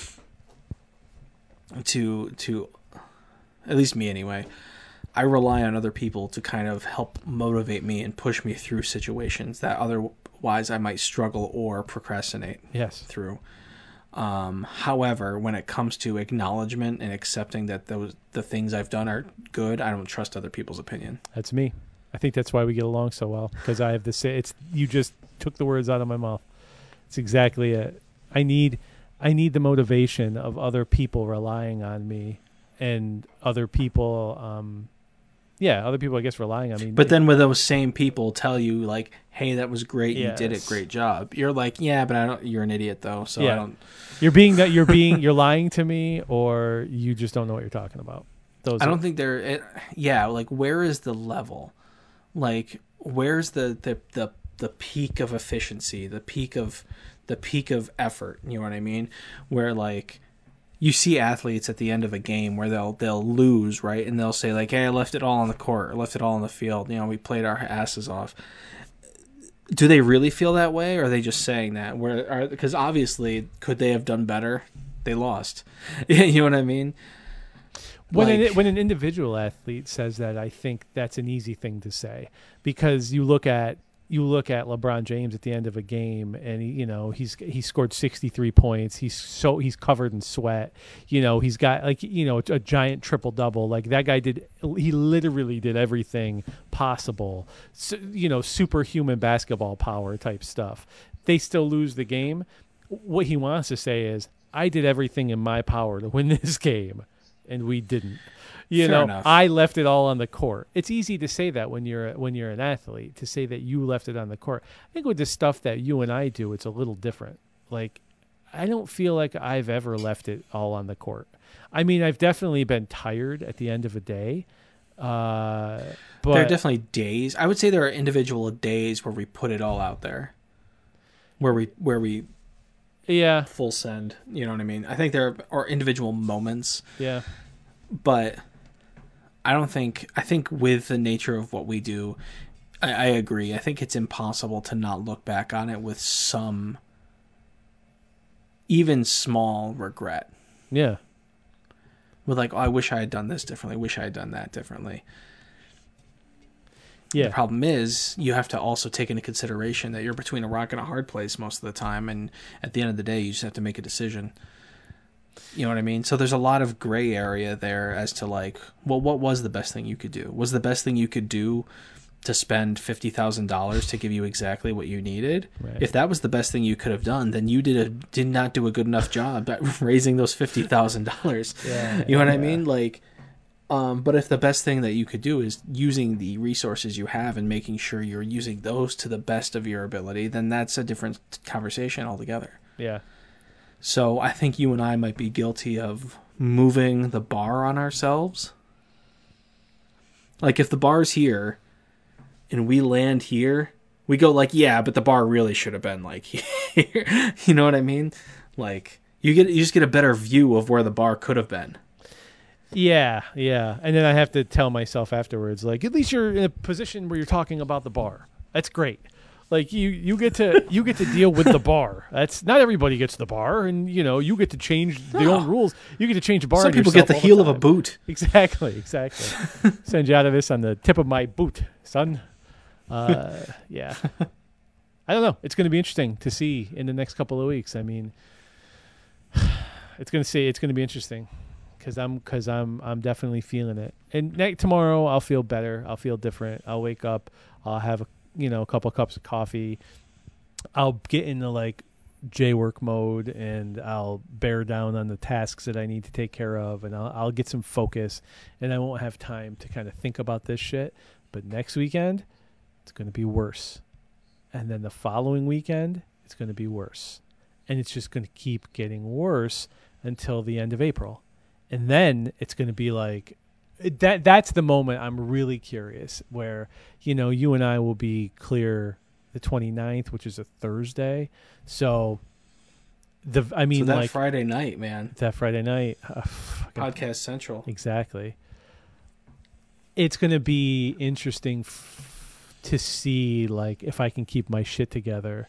to to at least me anyway. I rely on other people to kind of help motivate me and push me through situations that otherwise I might struggle or procrastinate Yes. through. Um, however, when it comes to acknowledgement and accepting that those the things I've done are good, I don't trust other people's opinion. That's me. I think that's why we get along so well, because I have the say. It's you just took the words out of my mouth. It's exactly it. I need, I need the motivation of other people relying on me, and other people, um, yeah, other people I guess relying on me. But then when those same people tell you like, "Hey, that was great. You did it. Yes. Great job." You're like, "Yeah, but I don't you're an idiot though." So Yeah. I don't you're being that you're being you're lying to me, or you just don't know what you're talking about. Those I are- don't think they're it, yeah, like where is the level? Like where's the, the the the peak of efficiency, the peak of the peak of effort, you know what I mean? Where like you see athletes at the end of a game where they'll they'll lose, right? And they'll say like, "Hey, I left it all on the court, or left it all on the field. You know, we played our asses off." Do they really feel that way, or are they just saying that? Where because obviously, could they have done better? They lost. You know what I mean? When Like- an, when an individual athlete says that, I think that's an easy thing to say, because you look at you look at LeBron James at the end of a game, and he, you know he's he scored sixty-three points. He's so he's covered in sweat. You know he's got like you know a giant triple double. Like that guy did. He literally did everything possible. So, you know, superhuman basketball power type stuff. They still lose the game. What he wants to say is, I did everything in my power to win this game, and we didn't. You Fair know, enough. I left it all on the court. It's easy to say that when you're when you're an athlete, to say that you left it on the court. I think with the stuff that you and I do, it's a little different. Like, I don't feel like I've ever left it all on the court. I mean, I've definitely been tired at the end of a day. Uh, but There are definitely days. I would say there are individual days where we put it all out there, where we where we yeah, full send. You know what I mean? I think there are individual moments, yeah, but I don't think. I think with the nature of what we do, I, I agree. I think it's impossible to not look back on it with some, even small regret. yeah. With like, oh, I wish I had done this differently. Wish I had done that differently. Yeah. The problem is you have to also take into consideration that you're between a rock and a hard place most of the time, and at the end of the day, you just have to make a decision. You know what I mean? So there's a lot of gray area there as to like, well, what was the best thing you could do? Was the best thing you could do to spend fifty thousand dollars to give you exactly what you needed? Right. If that was the best thing you could have done, then you did a, did not do a good enough job at raising those fifty thousand dollars. Yeah, You know what I yeah. mean? Like, um, but if the best thing that you could do is using the resources you have and making sure you're using those to the best of your ability, then that's a different conversation altogether. Yeah. So I think you and I might be guilty of moving the bar on ourselves. Like if the bar's here and we land here, we go like, yeah, but the bar really should have been like here. You know what I mean? Like you get you just get a better view of where the bar could have been. Yeah, yeah. And then I have to tell myself afterwards, like, at least you're in a position where you're talking about the bar. That's great. Like you, you get to you get to deal with the bar. That's not everybody gets the bar, and you know you get to change the No. own rules. You get to change the bar. Some on people yourself get the all heel of a time. boot. Exactly, exactly. Send you out of this on the tip of my boot, son. Uh, yeah. I don't know. It's going to be interesting to see in the next couple of weeks. I mean, it's going to see. It's going to be interesting because I'm because I'm I'm definitely feeling it. And ne- tomorrow I'll feel better. I'll feel different. I'll wake up. I'll have a you know a couple cups of coffee. I'll get into like J work mode, and I'll bear down on the tasks that I need to take care of, and I'll I'll get some focus, and I won't have time to kind of think about this shit. But next weekend, it's going to be worse, and then the following weekend, it's going to be worse, and it's just going to keep getting worse until the end of April. And then it's going to be like that. That's the moment I'm really curious where, you know, you and I will be clear the twenty-ninth, which is a Thursday. So the, I mean, so that like Friday night, man, that Friday night, uh, Podcast Central. Exactly. It's going to be interesting f- to see like if I can keep my shit together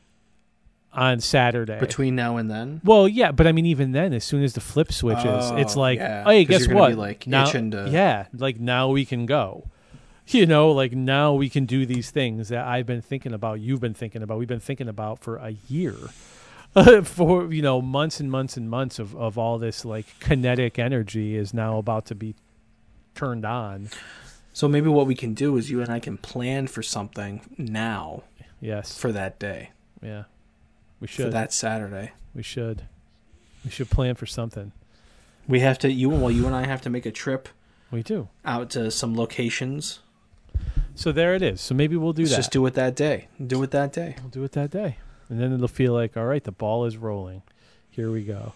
on Saturday. Between now and then? Well, yeah, but I mean, even then, as soon as the flip switches, Oh, it's like, yeah. hey, 'Cause guess you're gonna what? be, like, now, itching to- yeah, like now we can go. You know, like now we can do these things that I've been thinking about, you've been thinking about, we've been thinking about for a year. For, you know, months and months and months of, of all this like kinetic energy is now about to be turned on. So maybe what we can do is you and I can plan for something now Yes. for that day, Yeah. We should. for that Saturday. We should. We should plan for something. We have to, you, well, you and I have to make a trip We do. out to some locations. So there it is. So maybe we'll do Let's that. just do it that day. Do it that day. We'll do it that day. And then it'll feel like, all right, the ball is rolling. Here we go.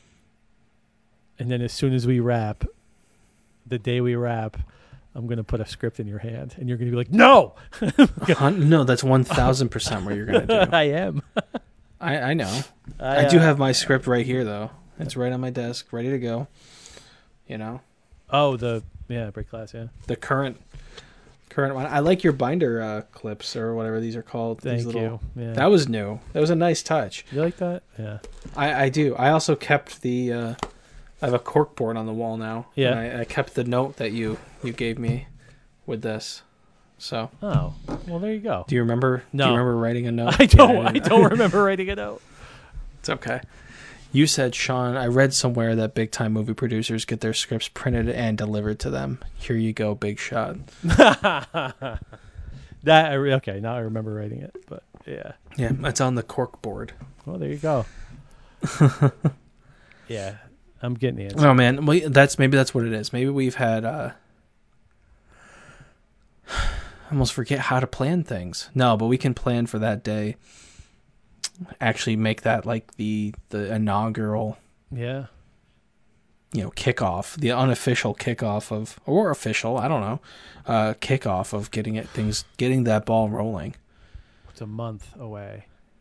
And then as soon as we wrap, the day we wrap, I'm going to put a script in your hand. And you're going to be like, no! Hun- no, that's one thousand percent what you're going to do. I am. I, I know. I, I do uh, have my script right here, though. It's right on my desk, ready to go. You know? Oh, the, yeah, break class, yeah. The current current one. I like your binder uh, clips or whatever these are called. Thank these little, you. Yeah. That was new. That was a nice touch. You like that? Yeah. I, I do. I also kept the. Uh, I have a cork board on the wall now. Yeah. And I, I kept the note that you you gave me with this. So. Oh, well, there you go. Do you remember? No. Do you remember writing a note? I don't. Yeah, I don't remember writing it out. It's okay. You said, Sean, I read somewhere that big time movie producers get their scripts printed and delivered to them. Here you go, big shot. That I re- okay. Now I remember writing it, but yeah. Yeah, it's on the cork board. Well, there you go. Yeah, I'm getting the answer. Oh man, well, that's maybe that's what it is. Maybe we've had. Uh, I almost forget how to plan things. No, but we can plan for that day. Actually, make that like the the inaugural, Yeah. you know, kickoff, the unofficial kickoff of, or official, I don't know, uh, kickoff of getting it things, getting that ball rolling. It's a month away.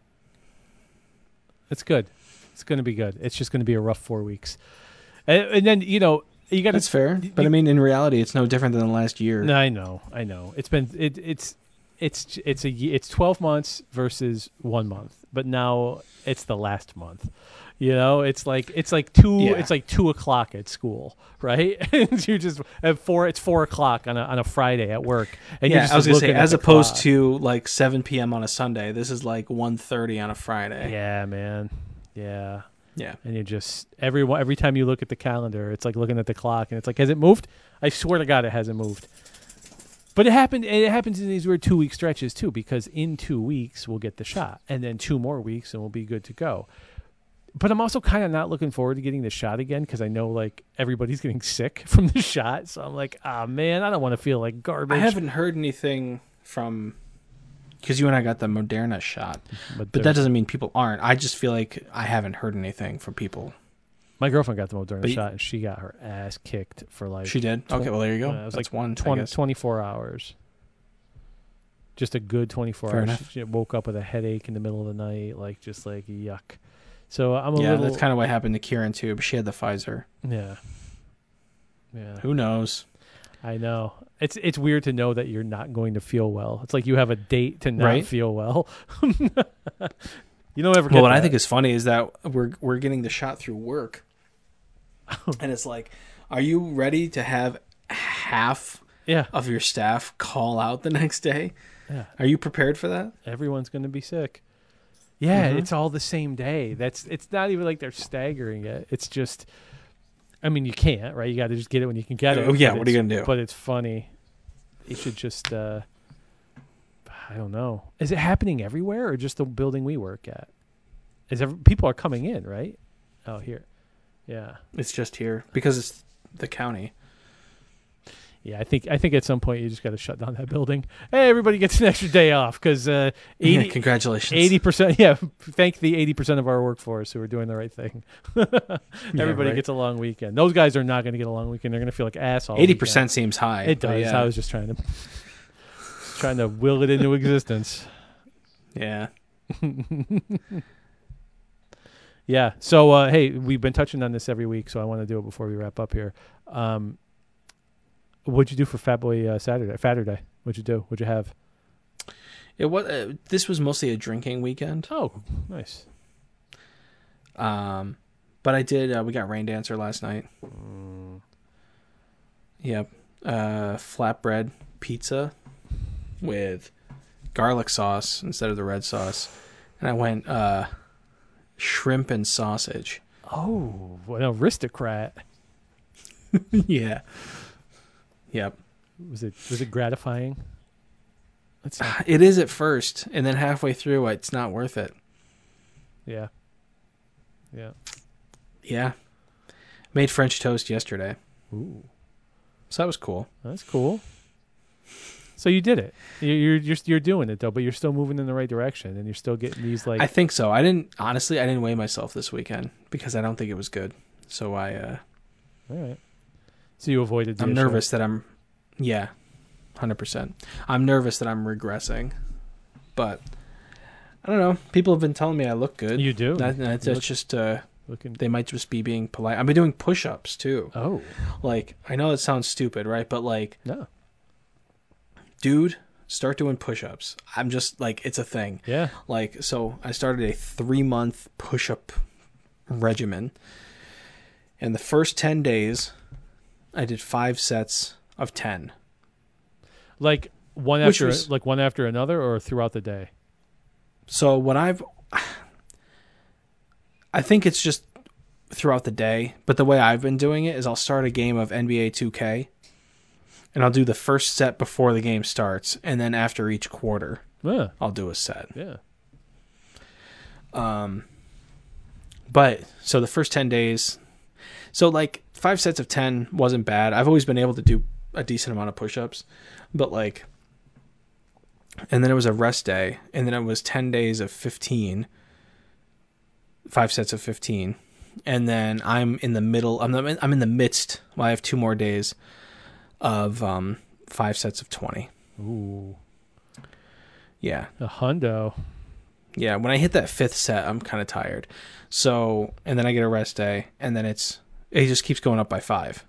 It's good. It's going to be good. It's just going to be a rough four weeks, and, and then you know you got That's fair, but I mean, in reality, it's no different than the last year. No, I know, I know. It's been it, it's it's it's a ye- it's twelve months versus one month, but now it's the last month. You know, it's like it's like two Yeah. it's like two o'clock at school, right? And you just at four it's four o'clock on a on a Friday at work, and you're Yeah, just I was gonna say, looking at as the opposed clock. to like seven p.m. on a Sunday, this is like one thirty on a Friday. Yeah, man. Yeah. Yeah. And you just every every time you look at the calendar, it's like looking at the clock, and it's like, has it moved? I swear to God, it hasn't moved. But it happened. It happens in these weird two week stretches too, because in two weeks we'll get the shot, and then two more weeks, and we'll be good to go. But I'm also kind of not looking forward to getting the shot again, because I know like everybody's getting sick from the shot. So I'm like, ah, man, I don't want to feel like garbage. I haven't heard anything from, because you and I got the Moderna shot, but that there's- doesn't mean people aren't. I just feel like I haven't heard anything from people. My girlfriend got the Moderna But you- shot, and she got her ass kicked for like She did? tw- Okay, well, there you go. uh, it was That's like one, I twenty, guess. twenty-four hours. Just a good twenty-four Fair hours. enough. She woke up with a headache in the middle of the night, like just like yuck. So I'm a Yeah, little that's kind of what happened to Kieran too, but she had the Pfizer. yeah, yeah. Who knows? I know it's it's weird to know that you're not going to feel well. It's like you have a date to not Right? feel well. You don't ever. Get Well, what I that. think is funny is that we're we're getting the shot through work, and it's like, are you ready to have half yeah, of your staff call out the next day? yeah. Are you prepared for that? Everyone's going to be sick. Yeah, Mhm. it's all the same day. That's it's not even like they're staggering it. It's just I mean, you can't, right? You got to just get it when you can get it. Oh, yeah, but what are you it's- gonna do? But it's funny. You should just, uh, I don't know. Is it happening everywhere or just the building we work at? Is ever, people are coming in, right? Oh, here. Yeah. It's just here because it's the county. Yeah, I think I think at some point you just got to shut down that building. Hey, everybody gets an extra day off because uh, Yeah, eighty, congratulations. eighty percent. Yeah, thank the eighty percent of our workforce who are doing the right thing. Everybody right. gets a long weekend. Those guys are not going to get a long weekend. They're going to feel like ass all Eighty weekend. percent seems high. It but does. Yeah. I was just trying to trying to will it into existence. yeah. Yeah. So, uh, hey, we've been touching on this every week, so I want to do it before we wrap up here. Um, what'd you do for Fat Boy uh, Saturday? Saturday. What'd you do? What'd you have? It was. Uh, this was mostly a drinking weekend. Oh, nice. Um, but I did. Uh, we got Rain Dancer last night. Mm. Yep. Uh, flatbread pizza with garlic sauce instead of the red sauce, and I went uh, shrimp and sausage. Oh, what an aristocrat. yeah. Yep. Was it was it gratifying? That's not, It is at first, and then halfway through, it's not worth it. yeah. Yeah. Yeah. Made French toast yesterday, Ooh, so that was cool. that's cool. So you did it. You- You're you're you're doing it though, but you're still moving in the right direction, and you're still getting these like. I think so. I didn't honestly. I didn't weigh myself this weekend because I don't think it was good. So I. Uh, all right. So you avoided. The I'm issue. nervous that I'm. Yeah, hundred percent. I'm nervous that I'm regressing, but I don't know. People have been telling me I look good. You do. That, that's You that's look- just. Uh, Looking. they might just be being polite. I've been doing push-ups too. Oh Like I know it sounds stupid, right? But like, no. dude, start doing push-ups. I'm just like, it's a thing. Yeah. Like, so I started a three month push up regimen. And the first ten days, I did five sets of ten. Like one Which after was- like one after another, or throughout the day. So what I've, I think it's just throughout the day. But the way I've been doing it is I'll start a game of N B A two K. And I'll do the first set before the game starts. And then after each quarter, Yeah. I'll do a set. Yeah. Um, but so the first ten days, so like five sets of ten wasn't bad. I've always been able to do a decent amount of push-ups, but like, and then it was a rest day, and then it was ten days of fifteen, five sets of fifteen, and then I'm in the middle. I'm the, I'm in the midst. Well, I have two more days of um five sets of twenty. Ooh. Yeah. A hundo. Yeah, when I hit that fifth set, I'm kind of tired. So, and then I get a rest day, and then it's it just keeps going up by five.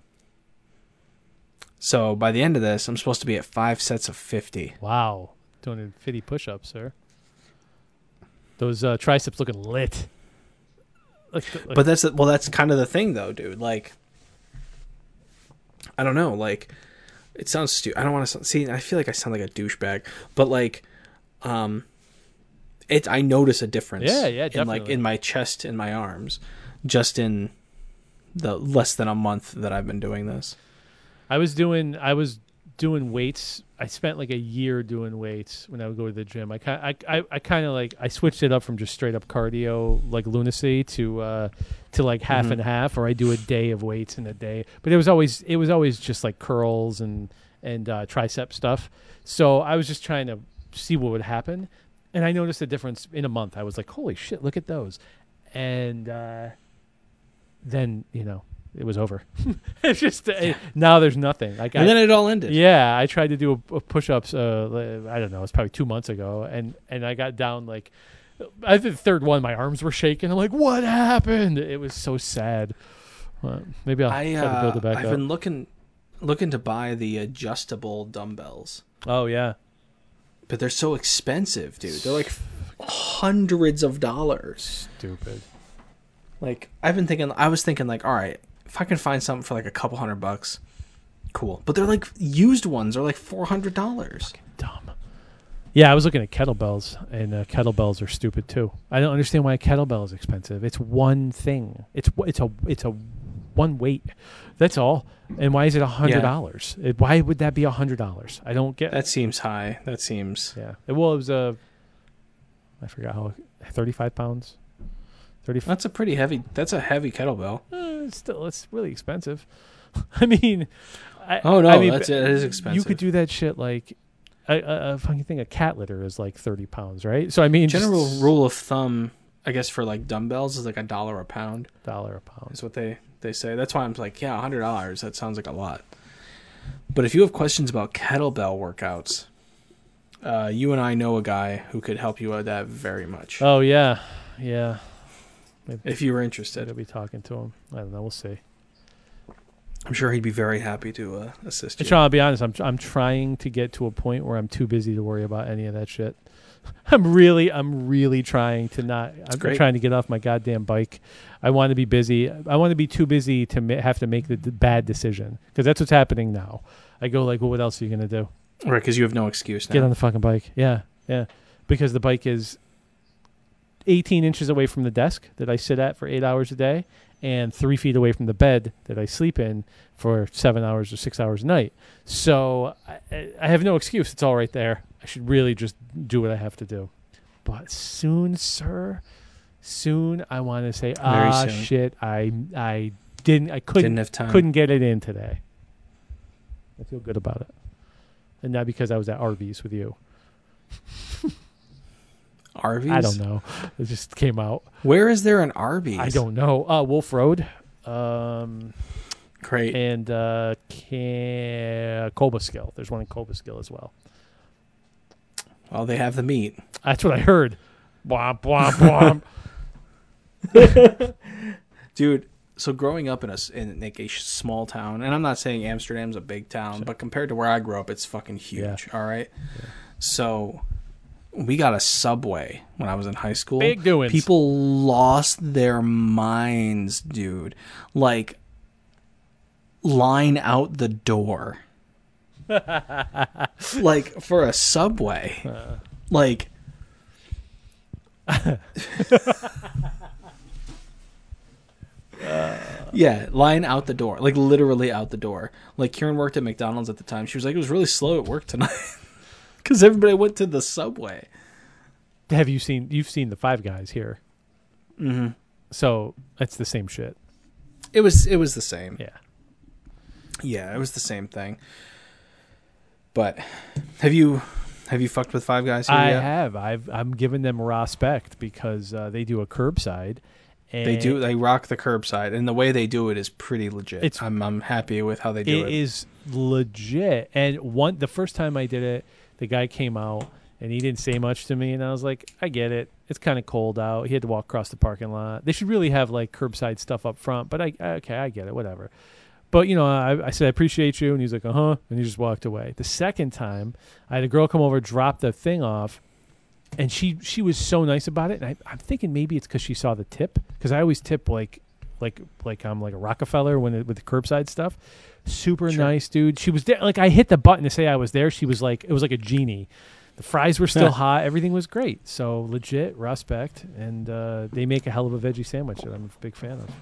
So by the end of this, I'm supposed to be at five sets of fifty. Wow. Doing fifty push-ups, sir. Those uh, triceps looking lit. Like, like, But that's well, that's kind of the thing, though, dude. Like, I don't know. Like, it sounds stupid. I don't want to see. I feel like I sound like a douchebag, but like, um, it. I notice a difference. Yeah, yeah, in like definitely. in my chest and my arms, just in the less than a month that I've been doing this. I was doing I was doing weights. I spent like a year doing weights when I would go to the gym. I kind I I, I kind of like I switched it up from just straight up cardio like lunacy to uh to like half Mhm. and half, or I do a day of weights in a day. But it was always it was always just like curls and and uh, tricep stuff. So I was just trying to see what would happen, and I noticed a difference in a month. I was like, holy shit, look at those, and uh, then you know. It was over. It's just uh, now there's nothing. Like And I, then it all ended. yeah, I tried to do a, a push-ups. Uh, I don't know. It's probably two months ago, and and I got down like, I think the third one, my arms were shaking. I'm like, what happened? It was so sad. Well, maybe I'll I try to uh, build it back I've up. been looking looking to buy the adjustable dumbbells, Oh yeah, but they're so expensive, dude. They're like hundreds of dollars. stupid. Like I've been thinking, I was thinking like, all right, if I can find something for like a couple hundred bucks, cool. But they're like used ones are like four hundred dollars. Dumb. Yeah, I was looking at kettlebells, and uh, kettlebells are stupid too. I don't understand why a kettlebell is expensive. It's one thing. It's it's a it's a one weight. That's all. And why is it a hundred dollars? Why would that be a hundred dollars? I don't get. That seems high. That seems. Yeah. Well, it was a. I forgot how. Thirty-five pounds. Thirty. That's a pretty heavy. That's a heavy kettlebell. Uh, it's still, it's really expensive. I mean. I, oh no, I mean, that's it is expensive. You could do that shit like. A, a, a funny thing, a cat litter is like thirty pounds, right? So I mean, general rule of thumb, I guess for like dumbbells is like a dollar a pound. Dollar a pound is what they they say. That's why I'm like, yeah, a hundred dollars. That sounds like a lot. But if you have questions about kettlebell workouts, uh, you and I know a guy who could help you with that very much. Oh yeah, yeah. Maybe if you were interested, I'll be talking to him. I don't know. We'll see. I'm sure he'd be very happy to uh, assist you. Sean, I'll be honest. I'm I'm trying to get to a point where I'm too busy to worry about any of that shit. I'm really, I'm really trying to not. That's I'm great. trying to get off my goddamn bike. I want to be busy. I want to be too busy to ma- have to make the d- bad decision because that's what's happening now. I go like, well, what else are you gonna do? Right, because you have no excuse now. Get on the fucking bike. Yeah, yeah. Because the bike is eighteen inches away from the desk that I sit at for eight hours a day, and three feet away from the bed that I sleep in for seven hours or six hours a night. So I, I have no excuse. It's all right there. I should really just do what I have to do. But soon, sir, soon I want to say, Very ah, soon. shit, I I didn't, I couldn't, Didn't have time. couldn't get it in today. I feel good about it, and not because I was at Arby's with you. Arby's? I don't know. It just came out. Where is there an Arby's? I don't know. Uh, Wolf Road. Um, Great. And uh, can- Cobleskill. There's one in Cobleskill as well. Well, they have the meat. That's what I heard. Womp, womp, womp. Dude, so growing up in a, s- in like a sh- small town, and I'm not saying Amsterdam's a big town, Sure. but compared to where I grew up, it's fucking huge, Yeah. all right? Yeah. So we got a Subway when I was in high school. Big doings. People lost their minds, dude. Like, line out the door. Like, for a Subway. Uh, Like... Yeah, line out the door. Like, literally out the door. Like, Kieran worked at McDonald's at the time. She was like, it was really slow at work tonight. Because everybody went to the Subway. have you seen? You've seen the Five Guys here, Mm-hmm. so it's the same shit. It was, it was the same. Yeah. Yeah, it was the same thing. But have you have you fucked with Five Guys here I yet? have. I've. I'm giving them respect because uh, they do a curbside. And They do. They rock the curbside, and the way they do it is pretty legit. It's- I'm I'm happy with how they do It it. is legit. And one, the first time I did it, the guy came out and he didn't say much to me, and I was like, I get it. It's kind of cold out. He had to walk across the parking lot. They should really have like curbside stuff up front, but I okay, I get it. Whatever. But you know, I, I said I appreciate you, and he's like, uh huh, and he just walked away. The second time, I had a girl come over, drop the thing off. And she she was so nice about it, and I, I'm thinking maybe it's because she saw the tip, because I always tip like like like I'm like a Rockefeller when it, with the curbside stuff. Super Sure. nice, dude. She was there. Like I hit the button to say I was there. She was like it was like a genie. The fries were still Yeah. hot. Everything was great. So legit respect, and uh, they make a hell of a veggie sandwich that I'm a big fan of.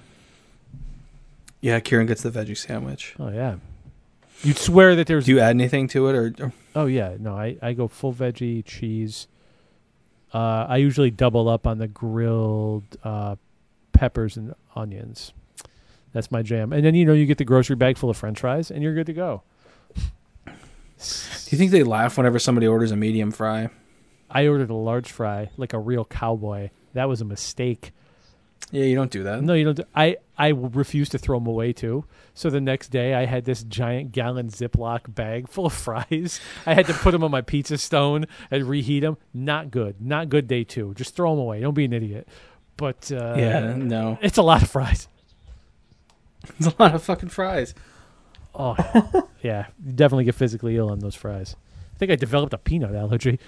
Yeah, Kieran gets the veggie sandwich. Oh yeah, you'd swear that there's. Do you add anything to it, or, or Oh yeah, no, I, I go full veggie, cheese. Uh, I usually double up on the grilled uh, peppers and onions. That's my jam. And then you know you get the grocery bag full of French fries, and you're good to go. do you think they laugh whenever somebody orders a medium fry? I ordered a large fry, like a real cowboy. That was a mistake. Yeah, you don't do that. No, you don't. Do, I I refused to throw them away too. So the next day, I had this giant gallon Ziploc bag full of fries. I had to put them on my pizza stone and reheat them. Not good. Not good. Day two. Just throw them away. Don't be an idiot. But uh, Yeah, no. it's a lot of fries. It's a lot of fucking fries. Oh yeah, you definitely get physically ill on those fries. I think I developed a peanut allergy.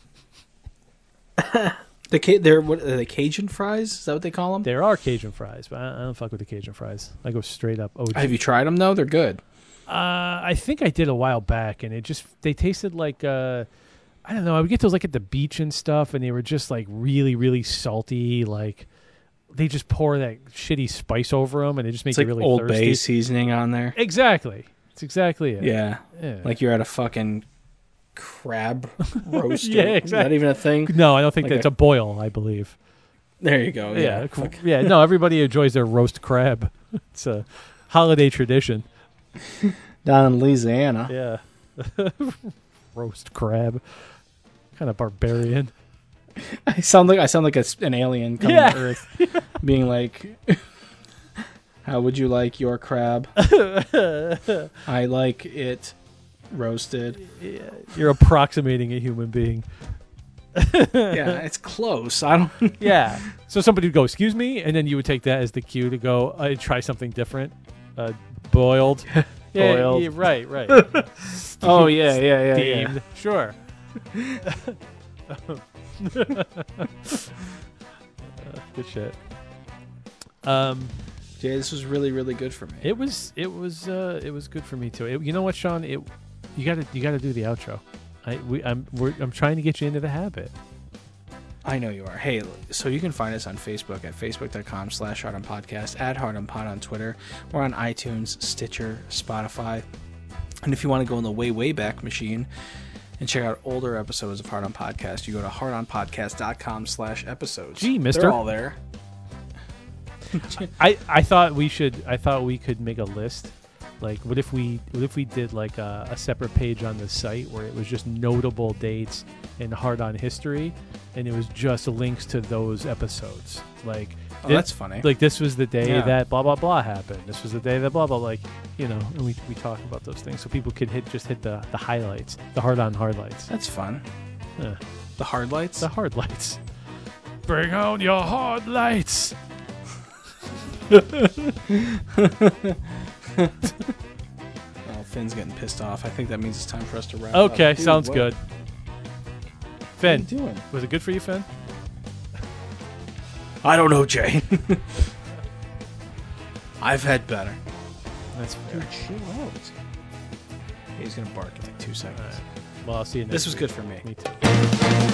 The ca- they're what are they Cajun fries? Is that what they call them? There are Cajun fries, but I, I don't fuck with the Cajun fries. I go straight up O G. Have you tried them though? They're good. Uh, I think I did a while back, and it just they tasted like uh, I don't know. I would get those like at the beach and stuff, and they were just like really, really salty. Like they just pour that shitty spice over them, and they just make It's you like really Old thirsty. Bay seasoning on there. Exactly. It's exactly it. Yeah. Yeah. Like you're at a fucking crab roast. Yeah, Is that exactly. even a thing? No, I don't think Like that's a- a boil. I believe. There you go. Yeah, Yeah. c- yeah. No, everybody enjoys their roast crab. It's a holiday tradition. Down in Louisiana. Yeah, roast crab. Kind of barbarian. I sound like I sound like a, an alien coming Yeah. to Earth, being like, "How would you like your crab?" I like it roasted. Yeah, you're approximating a human being. Yeah, it's close. I don't. Yeah. So somebody would go, "Excuse me," and then you would take that as the cue to go uh, try something different. Uh, boiled. Yeah, Boiled. yeah, right, right. Oh yeah, yeah, yeah, yeah. Steamed. Sure. Uh, good shit. Um, Jay, this was really, really good for me. it was, it was, uh, it was good for me too. It, you know what, Sean? It, you gotta, you gotta do the outro. I, we, I'm, we're, I'm trying to get you into the habit. I know you are. Hey, so you can find us on Facebook at facebook.com slash Hard On Podcast, at Hard On Pod on Twitter. We're on iTunes, Stitcher, Spotify. And if you want to go in the way, way back machine and check out older episodes of Hard On Podcast, you go to hardonpodcast.com slash episodes. Gee, mister. They're all there. I, I thought we should, I thought we could make a list. Like, what if we, what if we did like a, a separate page on the site where it was just notable dates in Hard On history, and it was just links to those episodes. Like, Oh, thi- that's funny. Like, this was the day Yeah. that blah blah blah happened. This was the day that blah blah. Like, you know, and we we talk about those things so people could hit just hit the the highlights, the Hard On highlights, That's fun. yeah. The hard lights? the hard lights. Bring on your hard lights. Oh, Finn's getting pissed off. I think that means it's time for us to wrap up. Okay, Dude, sounds what- good. What are you Finn, doing? was it good for you, Finn? I don't know, Jay. I've had better. That's fair. Dude, chill out. He's gonna bark in like two seconds. All right. Well, I'll see you next This was week. good for me. Me too.